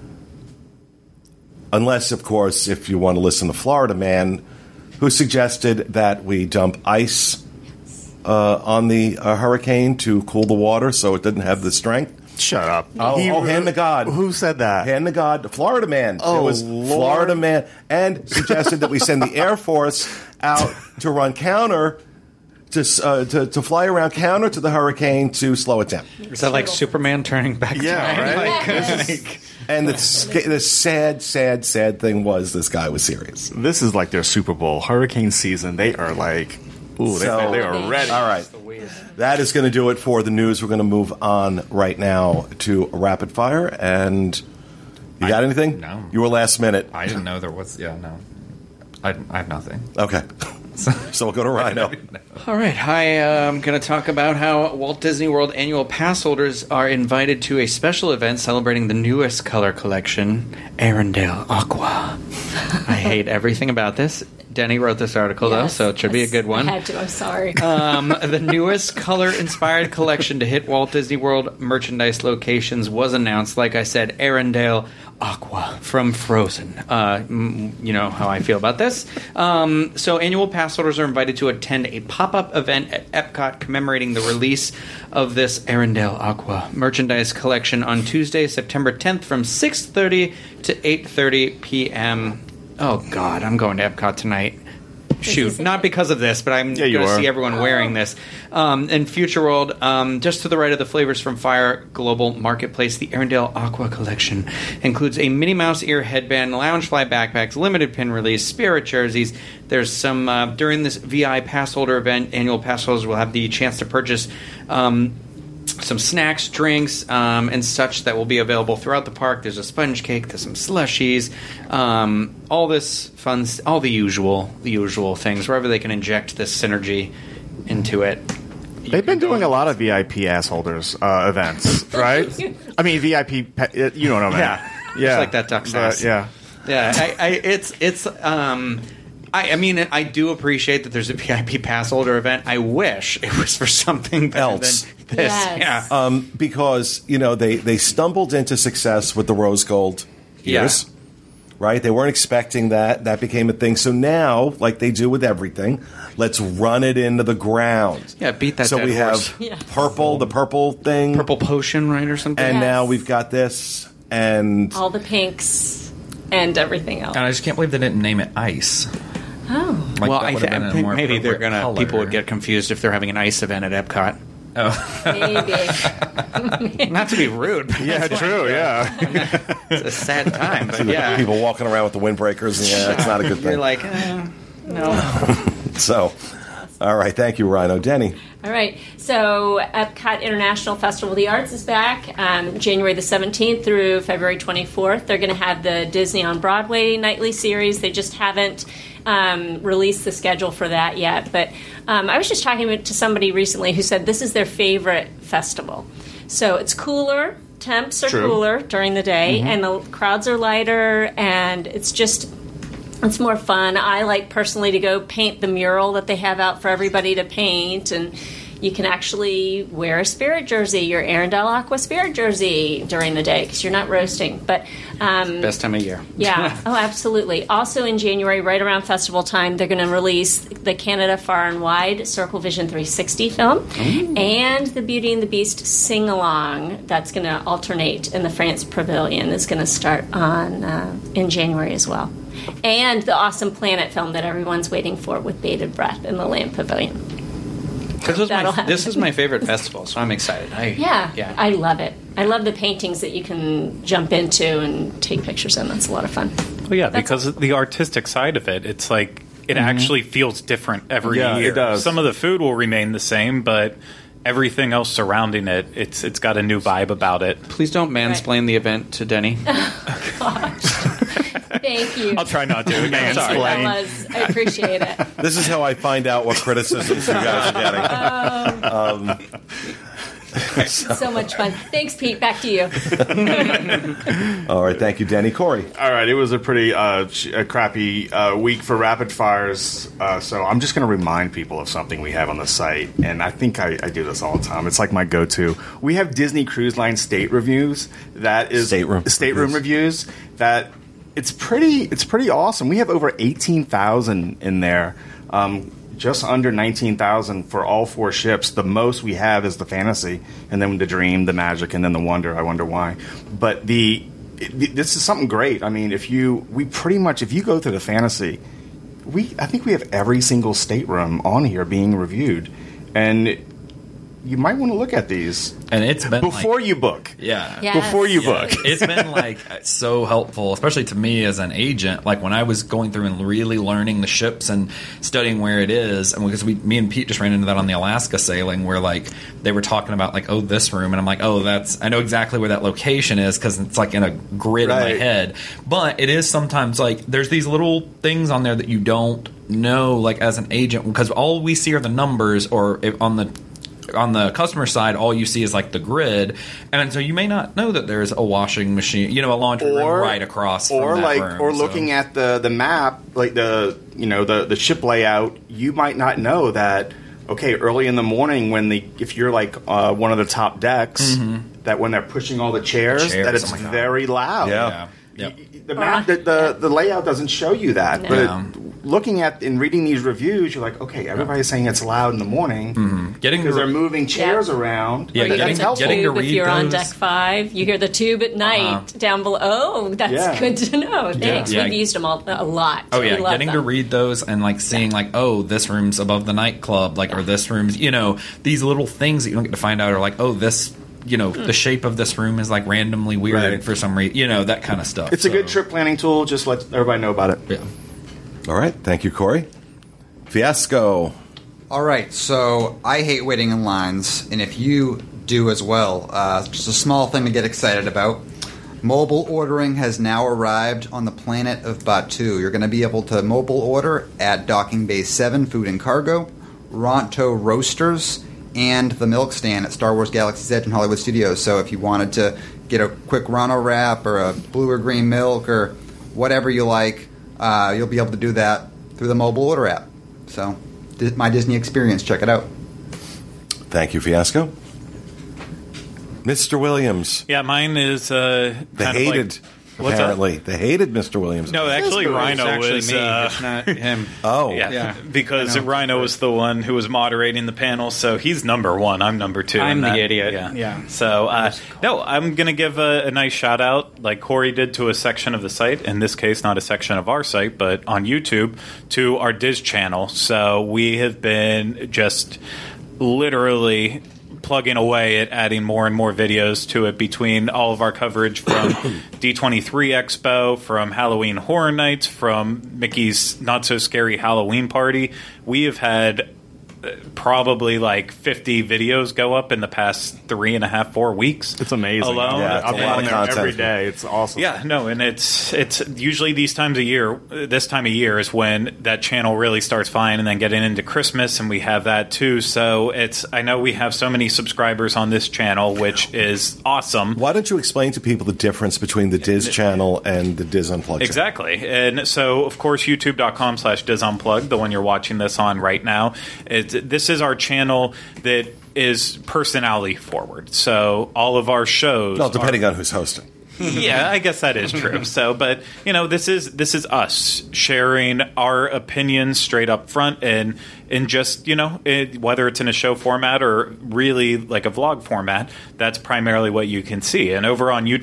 Unless, of course, if you want to listen to Florida Man, who suggested that we dump ice on the hurricane to cool the water so it didn't have the strength. Shut up. Hand to God. Who said that? Hand to God. The Florida man. Oh, it was Lord. Florida man. And suggested that we send the Air Force out to run counter, to fly around counter to the hurricane to slow it down. Is that like Superman turning back time? right? And the sad thing was this guy was serious. This is like their Super Bowl. Hurricane season. They are like, ooh, they are ready. All right. That is going to do it for the news. We're going to move on right now to rapid fire. And you got anything? No. You were last minute. I didn't know there was. Yeah, no. I have nothing. Okay. So we'll go to Rhino. All right. I am going to talk about how Walt Disney World annual pass holders are invited to a special event celebrating the newest color collection, Arendelle Aqua. I hate everything about this. Denny wrote this article, though, so it should be a good one. I had to. I'm sorry. The newest color-inspired collection to hit Walt Disney World merchandise locations was announced. Like I said, Arendelle Aqua from Frozen. You know how I feel about this. So annual pass holders are invited to attend a pop-up event at Epcot commemorating the release of this Arendelle Aqua merchandise collection on Tuesday, September 10th from 6:30 to 8:30 p.m. Oh, God, I'm going to Epcot tonight. Shoot, not because of this, but I'm going to see everyone wearing this. In Future World, just to the right of the Flavors from Fire Global Marketplace, the Arendelle Aqua Collection includes a Minnie Mouse ear headband, Loungefly backpacks, limited pin release, Spirit jerseys. There's some, during this VI pass holder event, annual pass holders will have the chance to purchase some snacks, drinks, and such that will be available throughout the park. There's a sponge cake, there's some slushies, all this fun, all the usual things, wherever they can inject this synergy into it. They've been doing a lot of VIP ass holders events, right? I mean, VIP, you know what I mean. Yeah. Just like that duck's ass. Yeah. I mean, I do appreciate that there's a VIP pass holder event. I wish it was for something else than this. Yes. Yeah. Because, you know, they stumbled into success with the rose gold ears. Yeah. Right? They weren't expecting that. That became a thing. So now, like they do with everything, let's run it into the ground. Yeah, beat that So dead we horse. have the purple thing. Purple potion, right, or something? And Yes. now we've got this. And All the pinks and everything else. And I just can't believe they didn't name it ice. Oh. Like, well, that I would have been a think more maybe they're appropriate gonna. color. People would get confused if they're having an ice event at Epcot. Maybe. Not to be rude. But Yeah, true, yeah. it's a sad time. But yeah, people walking around with the windbreakers. And yeah, it's not a good thing. you're like, no. So, all right. Thank you, Rhino. Denny. All right. So Epcot International Festival of the Arts is back January the 17th through February 24th. They're going to have the Disney on Broadway nightly series. They just haven't released the schedule for that yet. But I was just talking to somebody recently who said this is their favorite festival. So it's cooler. Temps are cooler during the day, and the crowds are lighter, and it's more fun. I like personally to go paint the mural that they have out for everybody to paint, and you can actually wear a Spirit jersey, your Arendelle Aqua Spirit jersey during the day because you're not roasting. But Best time of year. yeah, oh, absolutely. Also in January, right around festival time, they're going to release the Canada Far and Wide Circle Vision 360 film and the Beauty and the Beast sing-along that's going to alternate in the France Pavilion is going to start on in January as well. And the Awesome Planet film that everyone's waiting for with bated breath in the Land Pavilion. This is my favorite festival, so I'm excited. I love it. I love the paintings that you can jump into and take pictures in. That's a lot of fun. Well, yeah, because of the artistic side of it, it's like it actually feels different every Yeah, year. it does. Some of the food will remain the same, but everything else surrounding it, it's got a new vibe about it. Please don't mansplain the event to Denny. Thank you. I'll try not to. Thanks, Mansplain. fellas. I appreciate it. This is how I find out what criticisms you guys are getting. So much fun. Thanks, Pete. Back to you. All right. Thank you, Denny. Corey. All right, it was a pretty crappy week for rapid fires, so I'm just going to remind people of something we have on the site, and I think I do this all the time. It's like my go-to. We have Disney Cruise Line state reviews. That is stateroom reviews. That it's pretty awesome. We have over 18,000 in there. just under 19,000 for all 4 ships. The most we have is the Fantasy, and then the Dream, the Magic, and then the Wonder. I wonder why. But this is something great. I mean, if you go to the Fantasy, I think we have every single stateroom on here being reviewed, and you might want to look at these. And it's been before you book. Yeah. Yes. Before you book. It's been so helpful, especially to me as an agent. Like when I was going through and really learning the ships and studying where it is, and because me and Pete just ran into that on the Alaska sailing, where they were talking about this room, and I'm like, I know exactly where that location is because it's in a grid in my head. But it is sometimes there's these little things on there that you don't know as an agent, because all we see are the numbers, or on the customer side, all you see is the grid, and so you may not know that there's a washing machine, a laundry room right across from that room. Or looking at the map, the ship layout, you might not know that. Okay, early in the morning if you're one of the top decks, that when they're pushing all the chairs that it's very loud. Yeah. Yep. The map, the layout doesn't show you that, No. but looking at and reading these reviews, you're like, okay, everybody's saying it's loud in the morning because they're moving chairs around. Yeah, Or you getting- hear the getting to tube if read you're on those. deck 5. You hear the tube at night down below. Oh, that's good to know. Thanks. Yeah. We've used them a lot. Oh yeah, We love getting them. to read those and seeing this room's above the nightclub, or this room's these little things that you don't get to find out are this. The shape of this room is randomly weird for some reason. That kind of stuff. It's a good trip planning tool. Just let everybody know about it. Yeah. All right. Thank you, Corey. Fiasco. All right, so I hate waiting in lines, and if you do as well, just a small thing to get excited about. Mobile ordering has now arrived on the planet of Batuu. You're going to be able to mobile order at Docking Bay 7 Food and Cargo, Ronto Roasters, and the Milk Stand at Star Wars Galaxy's Edge in Hollywood Studios. So if you wanted to get a quick Ronto wrap or a blue or green milk or whatever you like, you'll be able to do that through the mobile order app. So, my Disney experience, check it out. Thank you, Fiasco. Mr. Williams. Yeah, mine is They hated, what's that? apparently. They hated Mr. Williams. No, actually, Rhino actually was me. It's not him. Oh. Yeah, because Rhino was the one who was moderating the panel, so he's number 1. I'm number 2. I'm in the that. idiot. Yeah. Yeah. So, no, I'm going to give a nice shout out, like Corey did to a section of the site. In this case, not a section of our site, but on YouTube, to our Diz channel. So we have been just literally plugging away at adding more and more videos to it between all of our coverage from D23 Expo, from Halloween Horror Nights, from Mickey's Not So Scary Halloween Party. We have had probably 50 videos go up in the past 3.5, 4 weeks. It's amazing. Alone. Yeah, I'm it's a lot on of there content. every day. It's awesome. Yeah, no, and it's usually this time of year is when that channel really starts flying, and then getting into Christmas, and we have that too. So I know we have so many subscribers on this channel, which is awesome. Why don't you explain to people the difference between the Diz channel and the Diz Unplugged channel? Exactly. And so, of course, youtube.com/DizUnplugged, the one you're watching this on right now, this is our channel that is personality forward. So all of our shows... Well, depending on who's hosting. Yeah, I guess that is true. So, but this is us sharing our opinions straight up front, and just whether it's in a show format or really like a vlog format, that's primarily what you can see. And over on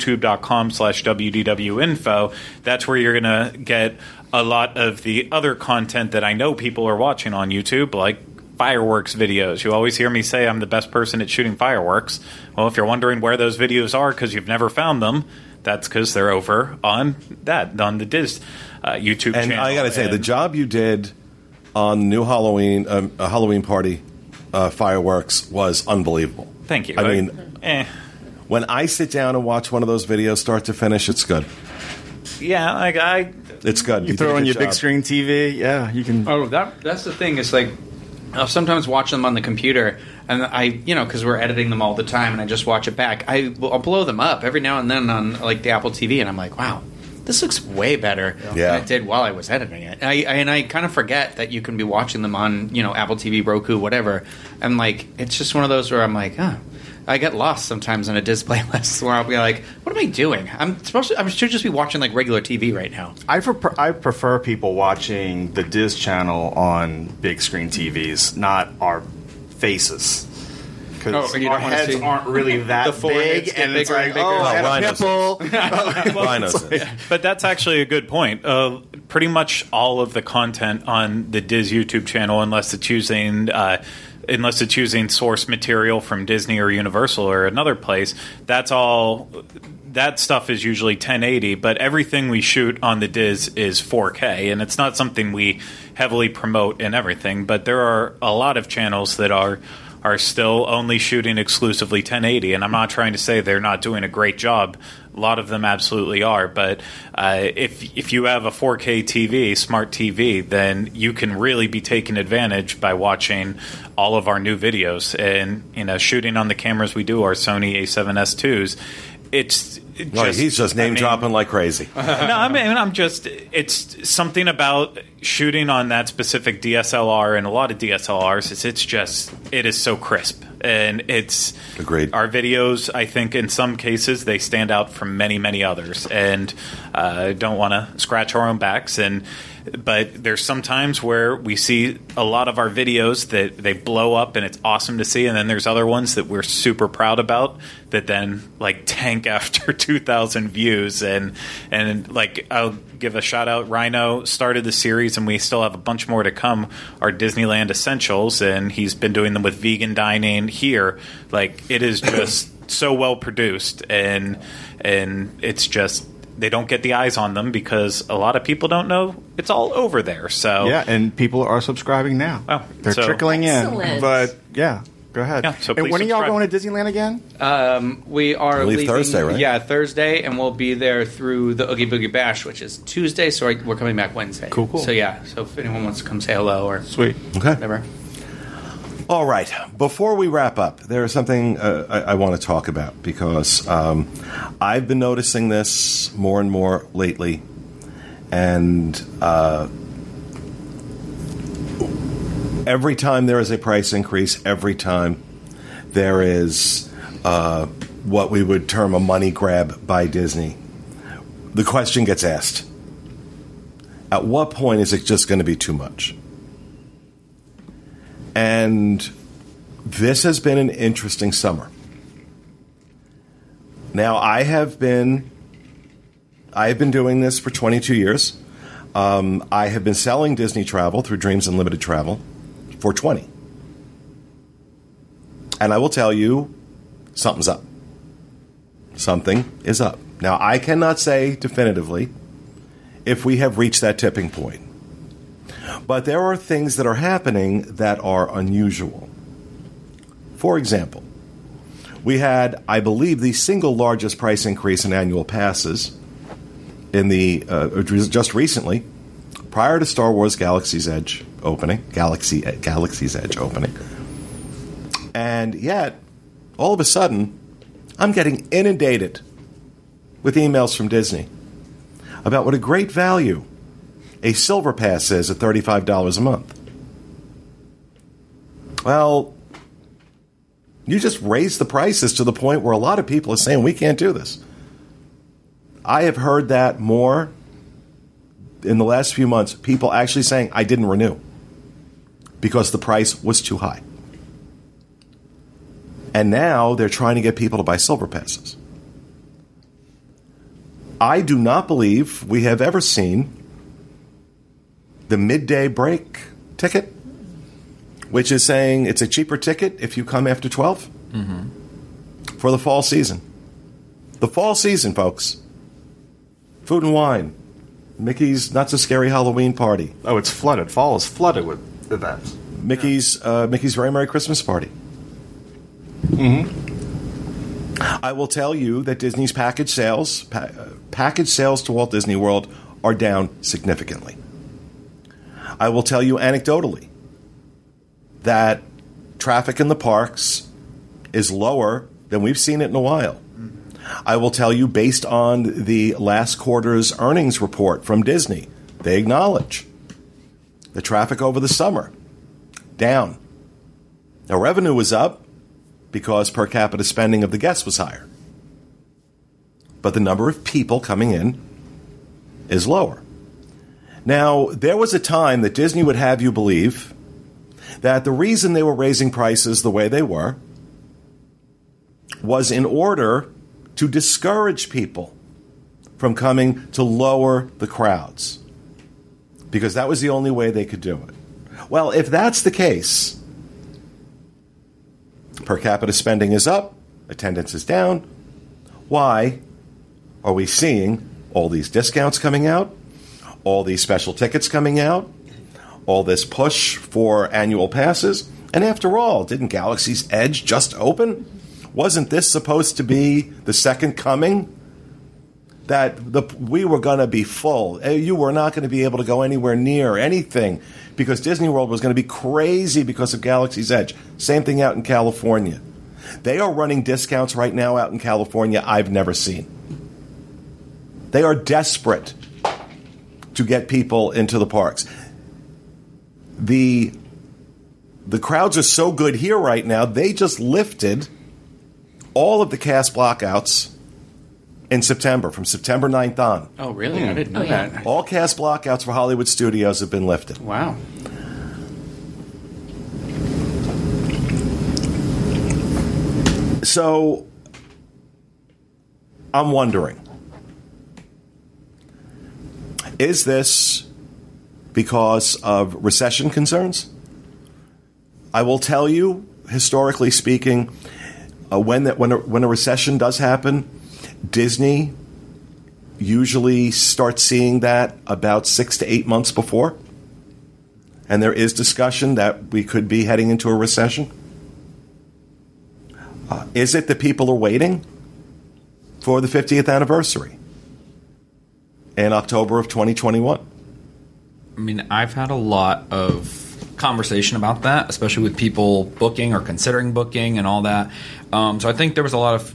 youtube.com/WDWinfo, that's where you're gonna get a lot of the other content that I know people are watching on YouTube, like fireworks videos. You always hear me say I'm the best person at shooting fireworks. Well, if you're wondering where those videos are because you've never found them, that's because they're over on the Diz YouTube And channel. I got to say, the job you did on the new Halloween party fireworks was unbelievable. Thank you. I mean, when when I sit down and watch one of those videos start to finish, it's good. yeah, I It's good. You did throw a on good your big job. screen TV. Yeah, you can. Oh, that's the thing. It's I'll sometimes watch them on the computer, and because we're editing them all the time, and I just watch it back. I'll blow them up every now and then on the Apple TV, and I'm like, wow, this looks way better Yeah. than it did while I was editing it. And I kind of forget that you can be watching them on Apple TV, Roku, whatever. And it's just one of those where I'm like, I get lost sometimes on a Diz playlist where I'll be like, "What am I doing? I should just be watching like regular TV right now." I prefer people watching the Diz channel on big screen TVs, not our faces. Because our heads aren't really that big, and it's like, But that's actually a good point. Pretty much all of the content on the Diz YouTube channel, unless it's using source material from Disney or Universal or another place, that's all. That stuff is usually 1080, but everything we shoot on the Diz is 4K, and it's not something we heavily promote and everything. But there are a lot of channels that are still only shooting exclusively 1080, and I'm not trying to say they're not doing a great job. A lot of them absolutely are, but if you have a 4K TV, smart TV, then you can really be taken advantage by watching all of our new videos. And shooting on the cameras we do, our Sony A7S IIs, he's just name dropping like crazy. It's something about shooting on that specific DSLR and a lot of DSLRs. It is so crisp, and it's agreed. Our videos, I think, in some cases, they stand out from many, many others, and don't want to scratch our own backs. But there's some times where we see a lot of our videos that they blow up and it's awesome to see, and then there's other ones that we're super proud about that then like tank after 2,000 views. And like I'll give a shout out. Rhino started the series, and we still have a bunch more to come. Our Disneyland Essentials, and he's been doing them with vegan dining here. Like it is just so well produced, and it's just. They don't get the eyes on them because a lot of people don't know it's all over there. So yeah, and people are subscribing now. Oh, they're trickling excellent. in. But yeah, go ahead. Yeah, so and when are y'all going to Disneyland again? We are leaving Thursday, right? Yeah, Thursday, and we'll be there through the Oogie Boogie Bash, which is Tuesday. So we're coming back Wednesday. Cool. So yeah, so if anyone wants to come say hello or sweet, okay, whatever. All right. Before we wrap up, there is something I want to talk about because I've been noticing this more and more lately, and every time there is a price increase, every time there is what we would term a money grab by Disney, the question gets asked, at what point is it just going to be too much? And this has been an interesting summer. Now, I have been doing this for 22 years. I have been selling Disney travel through Dreams Unlimited Travel for 20. And I will tell you, something's up. Something is up. Now, I cannot say definitively if we have reached that tipping point. But there are things that are happening that are unusual. For example, we had, I believe, the single largest price increase in annual passes in the just recently, prior to Star Wars Galaxy's Edge opening, Galaxy's Edge opening. And yet, all of a sudden, I'm getting inundated with emails from Disney about what a great value a Silver Pass is at $35 a month. Well, you just raised the prices to the point where a lot of people are saying we can't do this. I have heard that more in the last few months, people actually saying I didn't renew because the price was too high. And now they're trying to get people to buy Silver Passes. I do not believe we have ever seen the midday break ticket, which is saying it's a cheaper ticket if you come after 12 for the fall season. The fall season, folks. Food and wine. Mickey's Not So Scary Halloween Party. Oh, it's flooded. Fall is flooded with events. Mickey's Very Merry Christmas Party. I will tell you that Disney's package sales to Walt Disney World are down significantly. I will tell you anecdotally that traffic in the parks is lower than we've seen it in a while. I will tell you, based on the last quarter's earnings report from Disney, they acknowledge the traffic over the summer down. Now, revenue was up, because per capita spending of the guests was higher. But the number of people coming in is lower. Now, there was a time that Disney would have you believe that the reason they were raising prices the way they were was in order to discourage people from coming to lower the crowds, because that was the only way they could do it. Well, if that's the case, per capita spending is up, attendance is down. Why are we seeing all these discounts coming out, all these special tickets coming out, all this push for annual passes? And after all, didn't Galaxy's Edge just open? Wasn't this supposed to be the second coming? That we were going to be full. You were not going to be able to go anywhere near anything because Disney World was going to be crazy because of Galaxy's Edge. Same thing out in California. They are running discounts right now out in California I've never seen. They are desperate to get people into the parks. The crowds are so good here right now, they just lifted all of the cast blockouts in September, from September 9th on. Oh, really? I didn't know that. All cast blockouts for Hollywood studios have been lifted. Wow. So, I'm wondering, is this because of recession concerns? I will tell you, historically speaking, when a recession does happen, Disney usually starts seeing that about 6 to 8 months before. And there is discussion that we could be heading into a recession. Is it that people are waiting for the 50th anniversary in October of 2021? I mean, I've had a lot of conversation about that, especially with people booking or considering booking and all that. So I think there was a lot of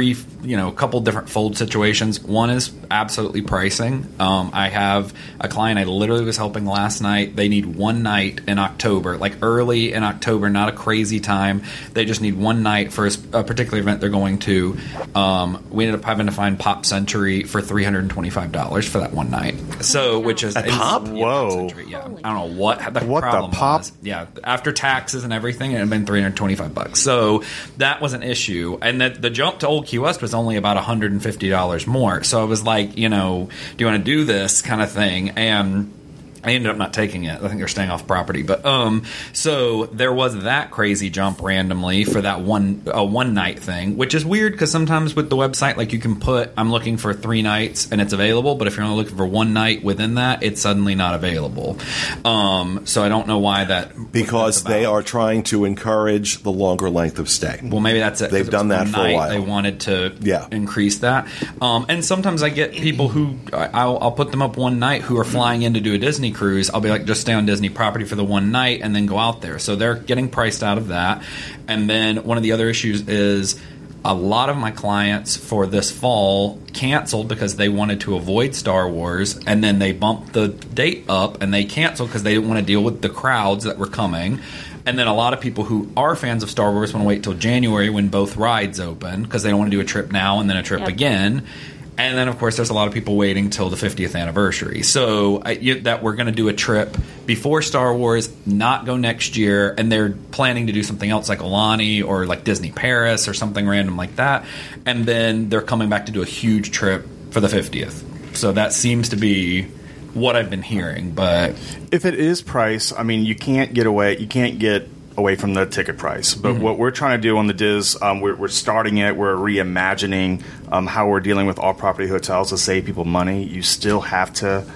a couple different fold situations. One is absolutely pricing. I have a client I literally was helping last night. They need one night in October, like early in October, not a crazy time. They just need one night for a particular event they're going to. We ended up having to find Pop Century for $325 for that one night. So, which is Pop? Whoa! Century, yeah, I don't know what the problem was. Yeah, after taxes and everything, it had been $325. So that was an issue, and the jump to Old Key West was only about $150 more. So I was like, do you want to do this kind of thing? And I ended up not taking it. I think they're staying off property. But so there was that crazy jump randomly for that one night thing, which is weird because sometimes with the website, like you can put, I'm looking for 3 nights and it's available, but if you're only looking for one night within that, it's suddenly not available. So I don't know why that. Because they are trying to encourage the longer length of stay. Well, maybe that's it. They've done that for a while. They wanted to increase that. And sometimes I get people who I'll put them up one night who are flying in to do a Disney cruise. I'll be like, just stay on Disney property for the one night and then go out there. So they're getting priced out of that. And then one of the other issues is a lot of my clients for this fall canceled because they wanted to avoid Star Wars, and then they bumped the date up and they canceled because they didn't want to deal with the crowds that were coming. And then a lot of people who are fans of Star Wars want to wait till January when both rides open because they don't want to do a trip now and then a trip again. And then, of course, there's a lot of people waiting till the 50th anniversary. So that we're going to do a trip before Star Wars, not go next year, and they're planning to do something else like Alani or like Disney Paris or something random like that. And then they're coming back to do a huge trip for the 50th. So that seems to be what I've been hearing. But if it is price, I mean, you can't get away from the ticket price. But what we're trying to do on the Diz, we're starting it. We're reimagining how we're dealing with all-property hotels to save people money. You still have to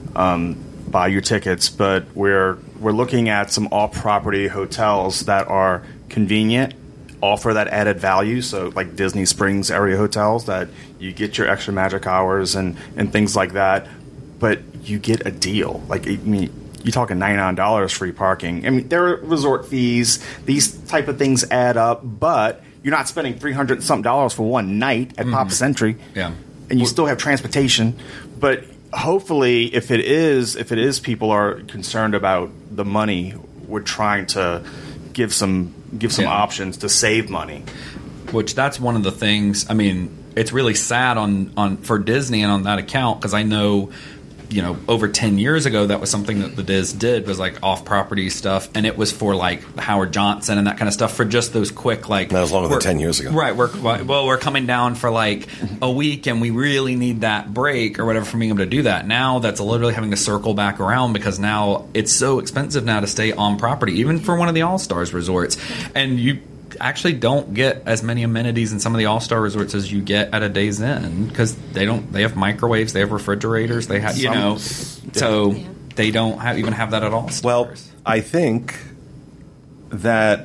buy your tickets, but we're looking at some all-property hotels that are convenient, offer that added value. So like Disney Springs area hotels that you get your extra magic hours and things like that, but you get a deal. Like, I mean, you're talking $99 free parking. I mean, there are resort fees. These type of things add up, but you're not spending $300-something for one night at Pop Century. Yeah, and you still have transportation. But hopefully, if it is people are concerned about the money, we're trying to give some options to save money. Which that's one of the things. I mean, it's really sad on for Disney and on that account, because I know, over 10 years ago, that was something that the Diz did, was like off-property stuff, and it was for like Howard Johnson and that kind of stuff, for just those quick like. That was longer than 10 years ago, right? We're coming down for like a week, and we really need that break or whatever from being able to do that. Now that's literally having to circle back around, because now it's so expensive now to stay on property, even for one of the All-Stars resorts, and you actually don't get as many amenities in some of the all-star resorts as you get at a Days Inn, because they have microwaves, they have refrigerators, they have so they don't even have that at all. Well, I think that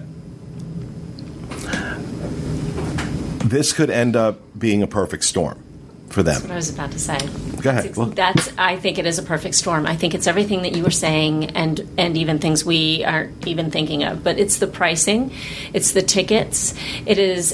this could end up being a perfect storm for them. That's what I was about to say. Go ahead. I think it is a perfect storm. I think it's everything that you were saying, and even things we aren't even thinking of. But it's the pricing, it's the tickets, it is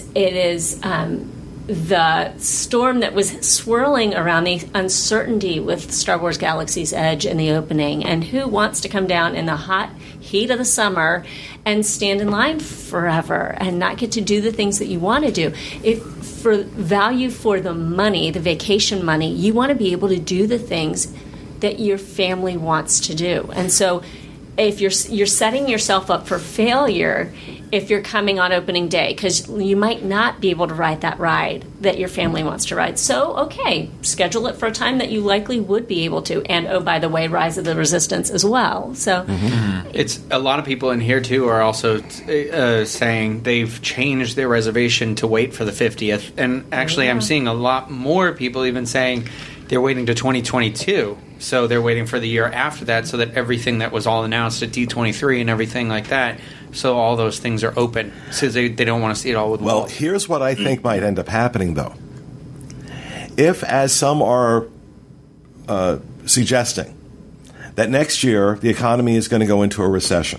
the storm that was swirling around the uncertainty with Star Wars Galaxy's Edge and the opening, and who wants to come down in the hot heat of the summer and stand in line forever and not get to do the things that you want to do. If for value for the money, the vacation money, you want to be able to do the things that your family wants to do. And so if you're setting yourself up for failure if you're coming on opening day, because you might not be able to ride that ride that your family wants to ride. So, okay, schedule it for a time that you likely would be able to. And, oh, by the way, Rise of the Resistance as well. So it's a lot of people in here, too, are also saying they've changed their reservation to wait for the 50th. And actually, I'm seeing a lot more people even saying they're waiting to 2022. So they're waiting for the year after that, so that everything that was all announced at D23 and everything like that, so all those things are open. So they don't want to see it all with Well, walls. here's what I think might end up happening, though. If, as some are suggesting, that next year the economy is going to go into a recession,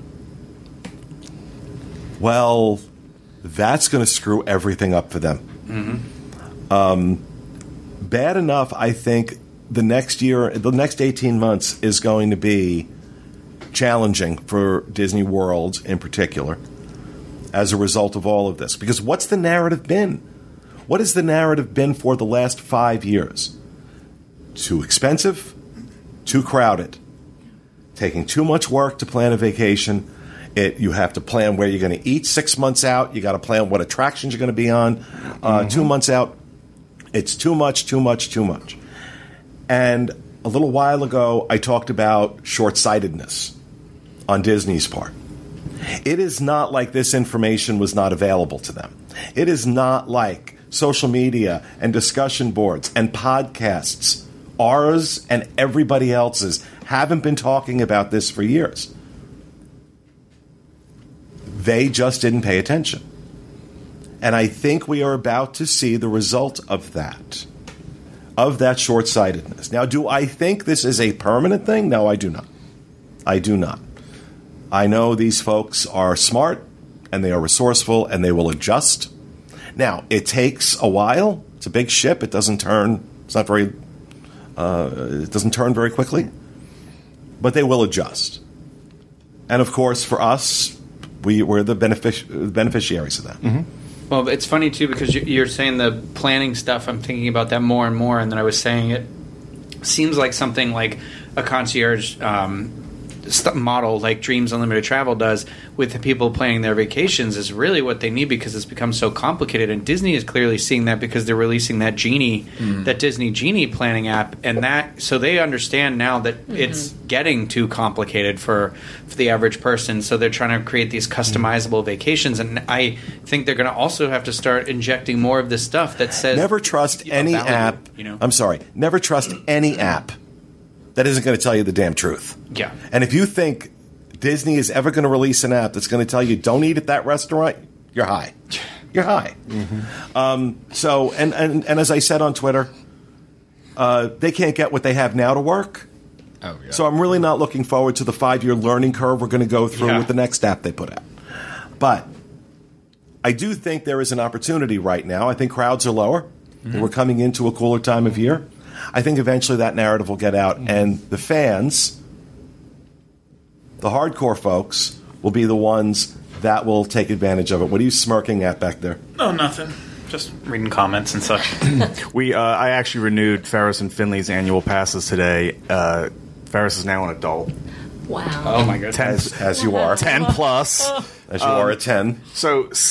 well, that's going to screw everything up for them. Bad enough, I think, the next 18 months is going to be challenging for Disney World in particular as a result of all of this. Because what's the narrative been? What has the narrative been for the last 5 years? Too expensive, too crowded, taking too much work to plan a vacation. You have to plan where you're going to eat 6 months out. You got to plan what attractions you're going to be on 2 months out. It's too much, too much, too much. And a little while ago, I talked about short-sightedness on Disney's part. It is not like this information was not available to them. It is not like social media and discussion boards and podcasts, ours and everybody else's, haven't been talking about this for years. They just didn't pay attention. And I think we are about to see the result of that short-sightedness. Now, do I think this is a permanent thing? No, I do not. I do not. I know these folks are smart, and they are resourceful, and they will adjust. Now, it takes a while. It's a big ship. It doesn't turn. It doesn't turn very quickly. But they will adjust. And, of course, for us, we're the beneficiaries of that. Mm-hmm. Well, it's funny, too, because you're saying the planning stuff. I'm thinking about that more and more, and then I was saying it seems like something like a concierge model like Dreams Unlimited Travel does with the people planning their vacations is really what they need, because it's become so complicated. And Disney is clearly seeing that, because they're releasing that that Disney Genie planning app, and that so they understand now that it's getting too complicated for the average person. So they're trying to create these customizable vacations, and I think they're going to also have to start injecting more of this stuff that says never trust any app. I'm sorry, never trust any app that isn't going to tell you the damn truth. Yeah. And if you think Disney is ever going to release an app that's going to tell you don't eat at that restaurant, you're high. You're high. So, and as I said on Twitter, they can't get what they have now to work. Oh, yeah. So I'm really not looking forward to the 5-year learning curve we're going to go through with the next app they put out. But I do think there is an opportunity right now. I think crowds are lower. We're coming into a cooler time of year. I think eventually that narrative will get out, and the fans, the hardcore folks, will be the ones that will take advantage of it. What are you smirking at back there? Oh, nothing. Just reading comments and such. I actually renewed Ferris and Finley's annual passes today. Ferris is now an adult. Wow. Oh my goodness. As you are. 10 plus. As you are at 10. So over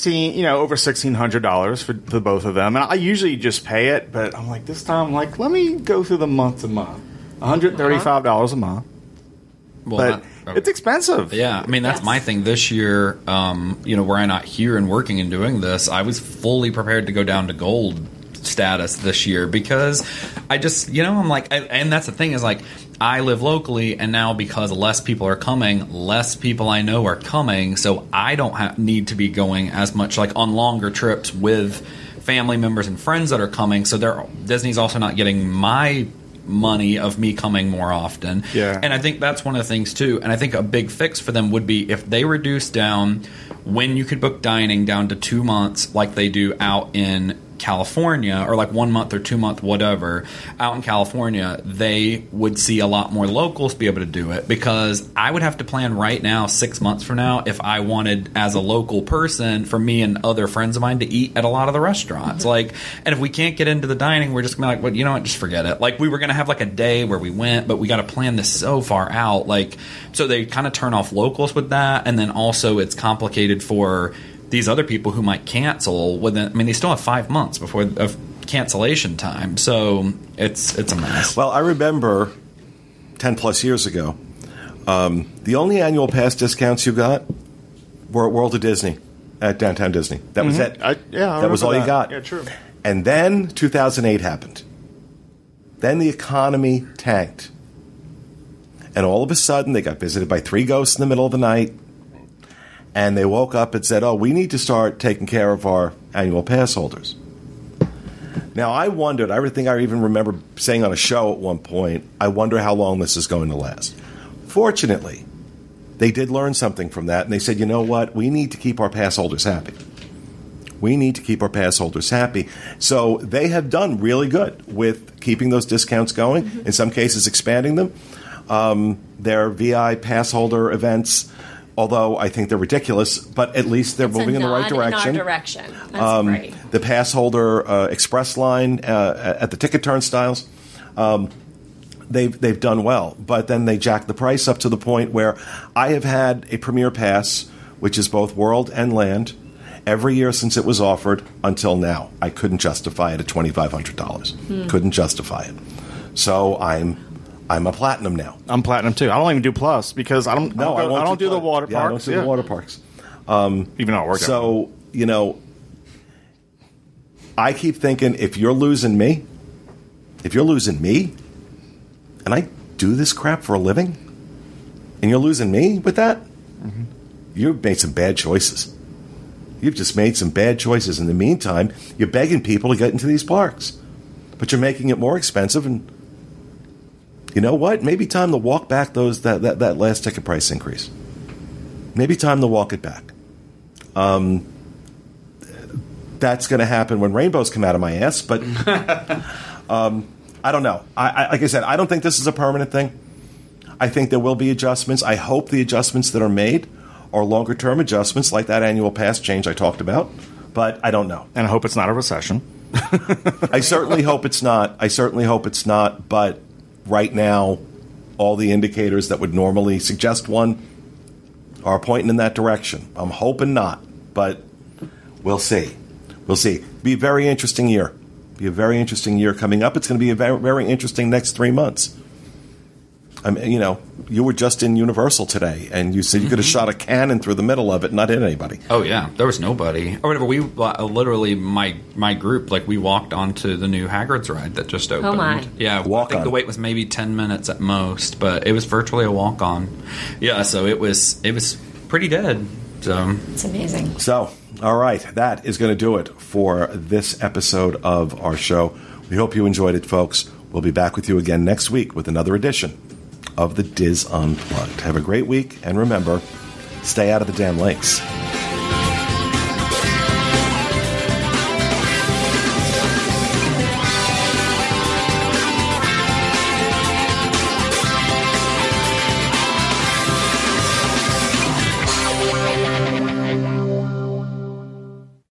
$1,600 for the both of them. And I usually just pay it, but I'm like, this time, let me go through the month to month. $135 a month. Well, But it's expensive. Yeah, I mean, that's my thing this year. Were I not here and working and doing this, I was fully prepared to go down to gold status this year because I just, I'm like, and that's the thing is like, I live locally, and now because less people are coming, less people I know are coming, so I don't need to be going as much like on longer trips with family members and friends that are coming. So Disney's also not getting my money of me coming more often. Yeah. And I think that's one of the things too. And I think a big fix for them would be if they reduce down when you could book dining down to 2 months like they do out in California, or like 1 month or 2 month, whatever, out in California, they would see a lot more locals be able to do it, because I would have to plan right now 6 months from now if I wanted as a local person for me and other friends of mine to eat at a lot of the restaurants. And if we can't get into the dining, we're just gonna be like, well, you know what, just forget it. Like we were gonna have like a day where we went, but we got to plan this so far out. So they kind of turn off locals with that, and then also it's complicated for these other people who might cancel they still have 5 months before of cancellation time, so it's a mess. Well, I remember 10 plus years ago, the only annual pass discounts you got were at World of Disney, at Downtown Disney. That was it. That was all you got. Yeah, true. And then 2008 happened. Then the economy tanked. And all of a sudden, they got visited by 3 ghosts in the middle of the night. And they woke up and said, we need to start taking care of our annual pass holders. Now, I think I even remember saying on a show at one point, I wonder how long this is going to last. Fortunately, they did learn something from that, and they said, you know what? We need to keep our pass holders happy. We need to keep our pass holders happy. So they have done really good with keeping those discounts going, in some cases expanding them. Their VI pass holder events, although I think they're ridiculous, but at least they're moving in the right direction. In our direction. That's great. The pass holder express line at the ticket turnstiles, they've done well. But then they jacked the price up to the point where I have had a Premier Pass, which is both World and Land, every year since it was offered until now. I couldn't justify it at $2,500. Couldn't justify it. So I'm a platinum now. I'm platinum too. I don't even do plus because I don't do the water parks. Yeah, I don't do the water parks. Even though I work. So I keep thinking if you're losing me, and I do this crap for a living, and you're losing me with that, you've made some bad choices. You've just made some bad choices. In the meantime, you're begging people to get into these parks, but you're making it more expensive. And you know what? Maybe time to walk back that last ticket price increase. Maybe time to walk it back. That's going to happen when rainbows come out of my ass, but I don't know. Like I said, I don't think this is a permanent thing. I think there will be adjustments. I hope the adjustments that are made are longer-term adjustments, like that annual pass change I talked about, but I don't know. And I hope it's not a recession. I certainly hope it's not. But right now, all the indicators that would normally suggest one are pointing in that direction. I'm hoping not, but we'll see. Be a very interesting year. Coming up. It's going to be a very, very interesting next 3 months. You were just in Universal today, and you said you could have shot a cannon through the middle of it and not hit anybody. Oh, yeah. There was nobody. Or whatever. We literally, my group, we walked onto the new Hagrid's ride that just opened. Oh, my. Yeah. I think the wait was maybe 10 minutes at most, but it was virtually a walk-on. Yeah, so it was pretty dead. So it's amazing. So, all right. That is going to do it for this episode of our show. We hope you enjoyed it, folks. We'll be back with you again next week with another edition of the Diz Unplugged. Have a great week, and remember, stay out of the damn lakes.